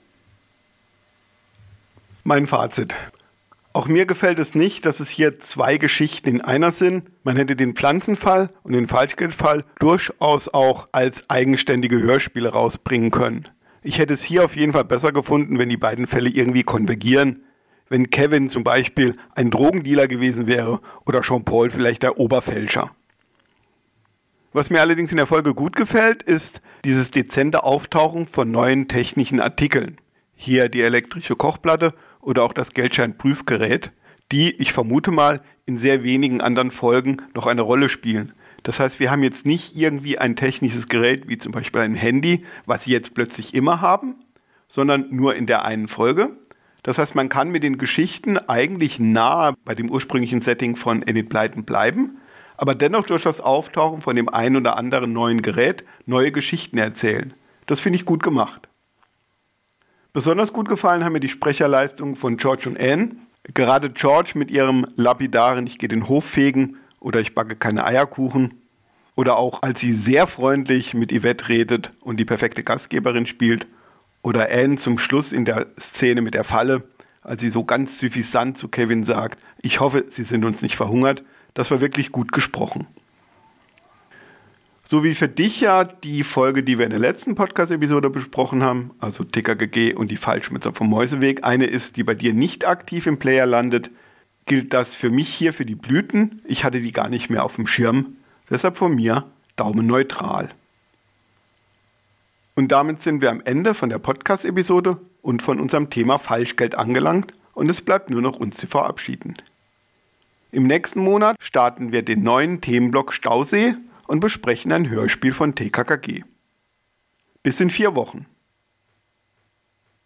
Mein Fazit. Auch mir gefällt es nicht, dass es hier zwei Geschichten in einer sind. Man hätte den Pflanzenfall und den Falschgeldfall durchaus auch als eigenständige Hörspiele rausbringen können. Ich hätte es hier auf jeden Fall besser gefunden, wenn die beiden Fälle irgendwie konvergieren. Wenn Kevin zum Beispiel ein Drogendealer gewesen wäre oder Jean-Paul vielleicht der Oberfälscher. Was mir allerdings in der Folge gut gefällt, ist dieses dezente Auftauchen von neuen technischen Artikeln. Hier die elektrische Kochplatte oder auch das Geldscheinprüfgerät, die, ich vermute mal, in sehr wenigen anderen Folgen noch eine Rolle spielen. Das heißt, wir haben jetzt nicht irgendwie ein technisches Gerät, wie zum Beispiel ein Handy, was sie jetzt plötzlich immer haben, sondern nur in der einen Folge. Das heißt, man kann mit den Geschichten eigentlich nahe bei dem ursprünglichen Setting von Enid Blyton bleiben, aber dennoch durch das Auftauchen von dem einen oder anderen neuen Gerät neue Geschichten erzählen. Das finde ich gut gemacht. Besonders gut gefallen haben mir die Sprecherleistungen von George und Anne. Gerade George mit ihrem lapidaren "Ich gehe den Hof fegen" oder "Ich backe keine Eierkuchen" oder auch als sie sehr freundlich mit Yvette redet und die perfekte Gastgeberin spielt oder Anne zum Schluss in der Szene mit der Falle, als sie so ganz suffisant zu Kevin sagt: "Ich hoffe, Sie sind uns nicht verhungert." Das war wirklich gut gesprochen. So wie für dich ja die Folge, die wir in der letzten Podcast-Episode besprochen haben, also T K K G und die Fallschmitzer vom Mäuseweg, eine ist, die bei dir nicht aktiv im Player landet, gilt das für mich hier für die Blüten. Ich hatte die gar nicht mehr auf dem Schirm. Deshalb von mir Daumen neutral. Und damit sind wir am Ende von der Podcast-Episode und von unserem Thema Falschgeld angelangt und es bleibt nur noch uns zu verabschieden. Im nächsten Monat starten wir den neuen Themenblock Stausee und besprechen ein Hörspiel von T K K G. Bis in vier Wochen.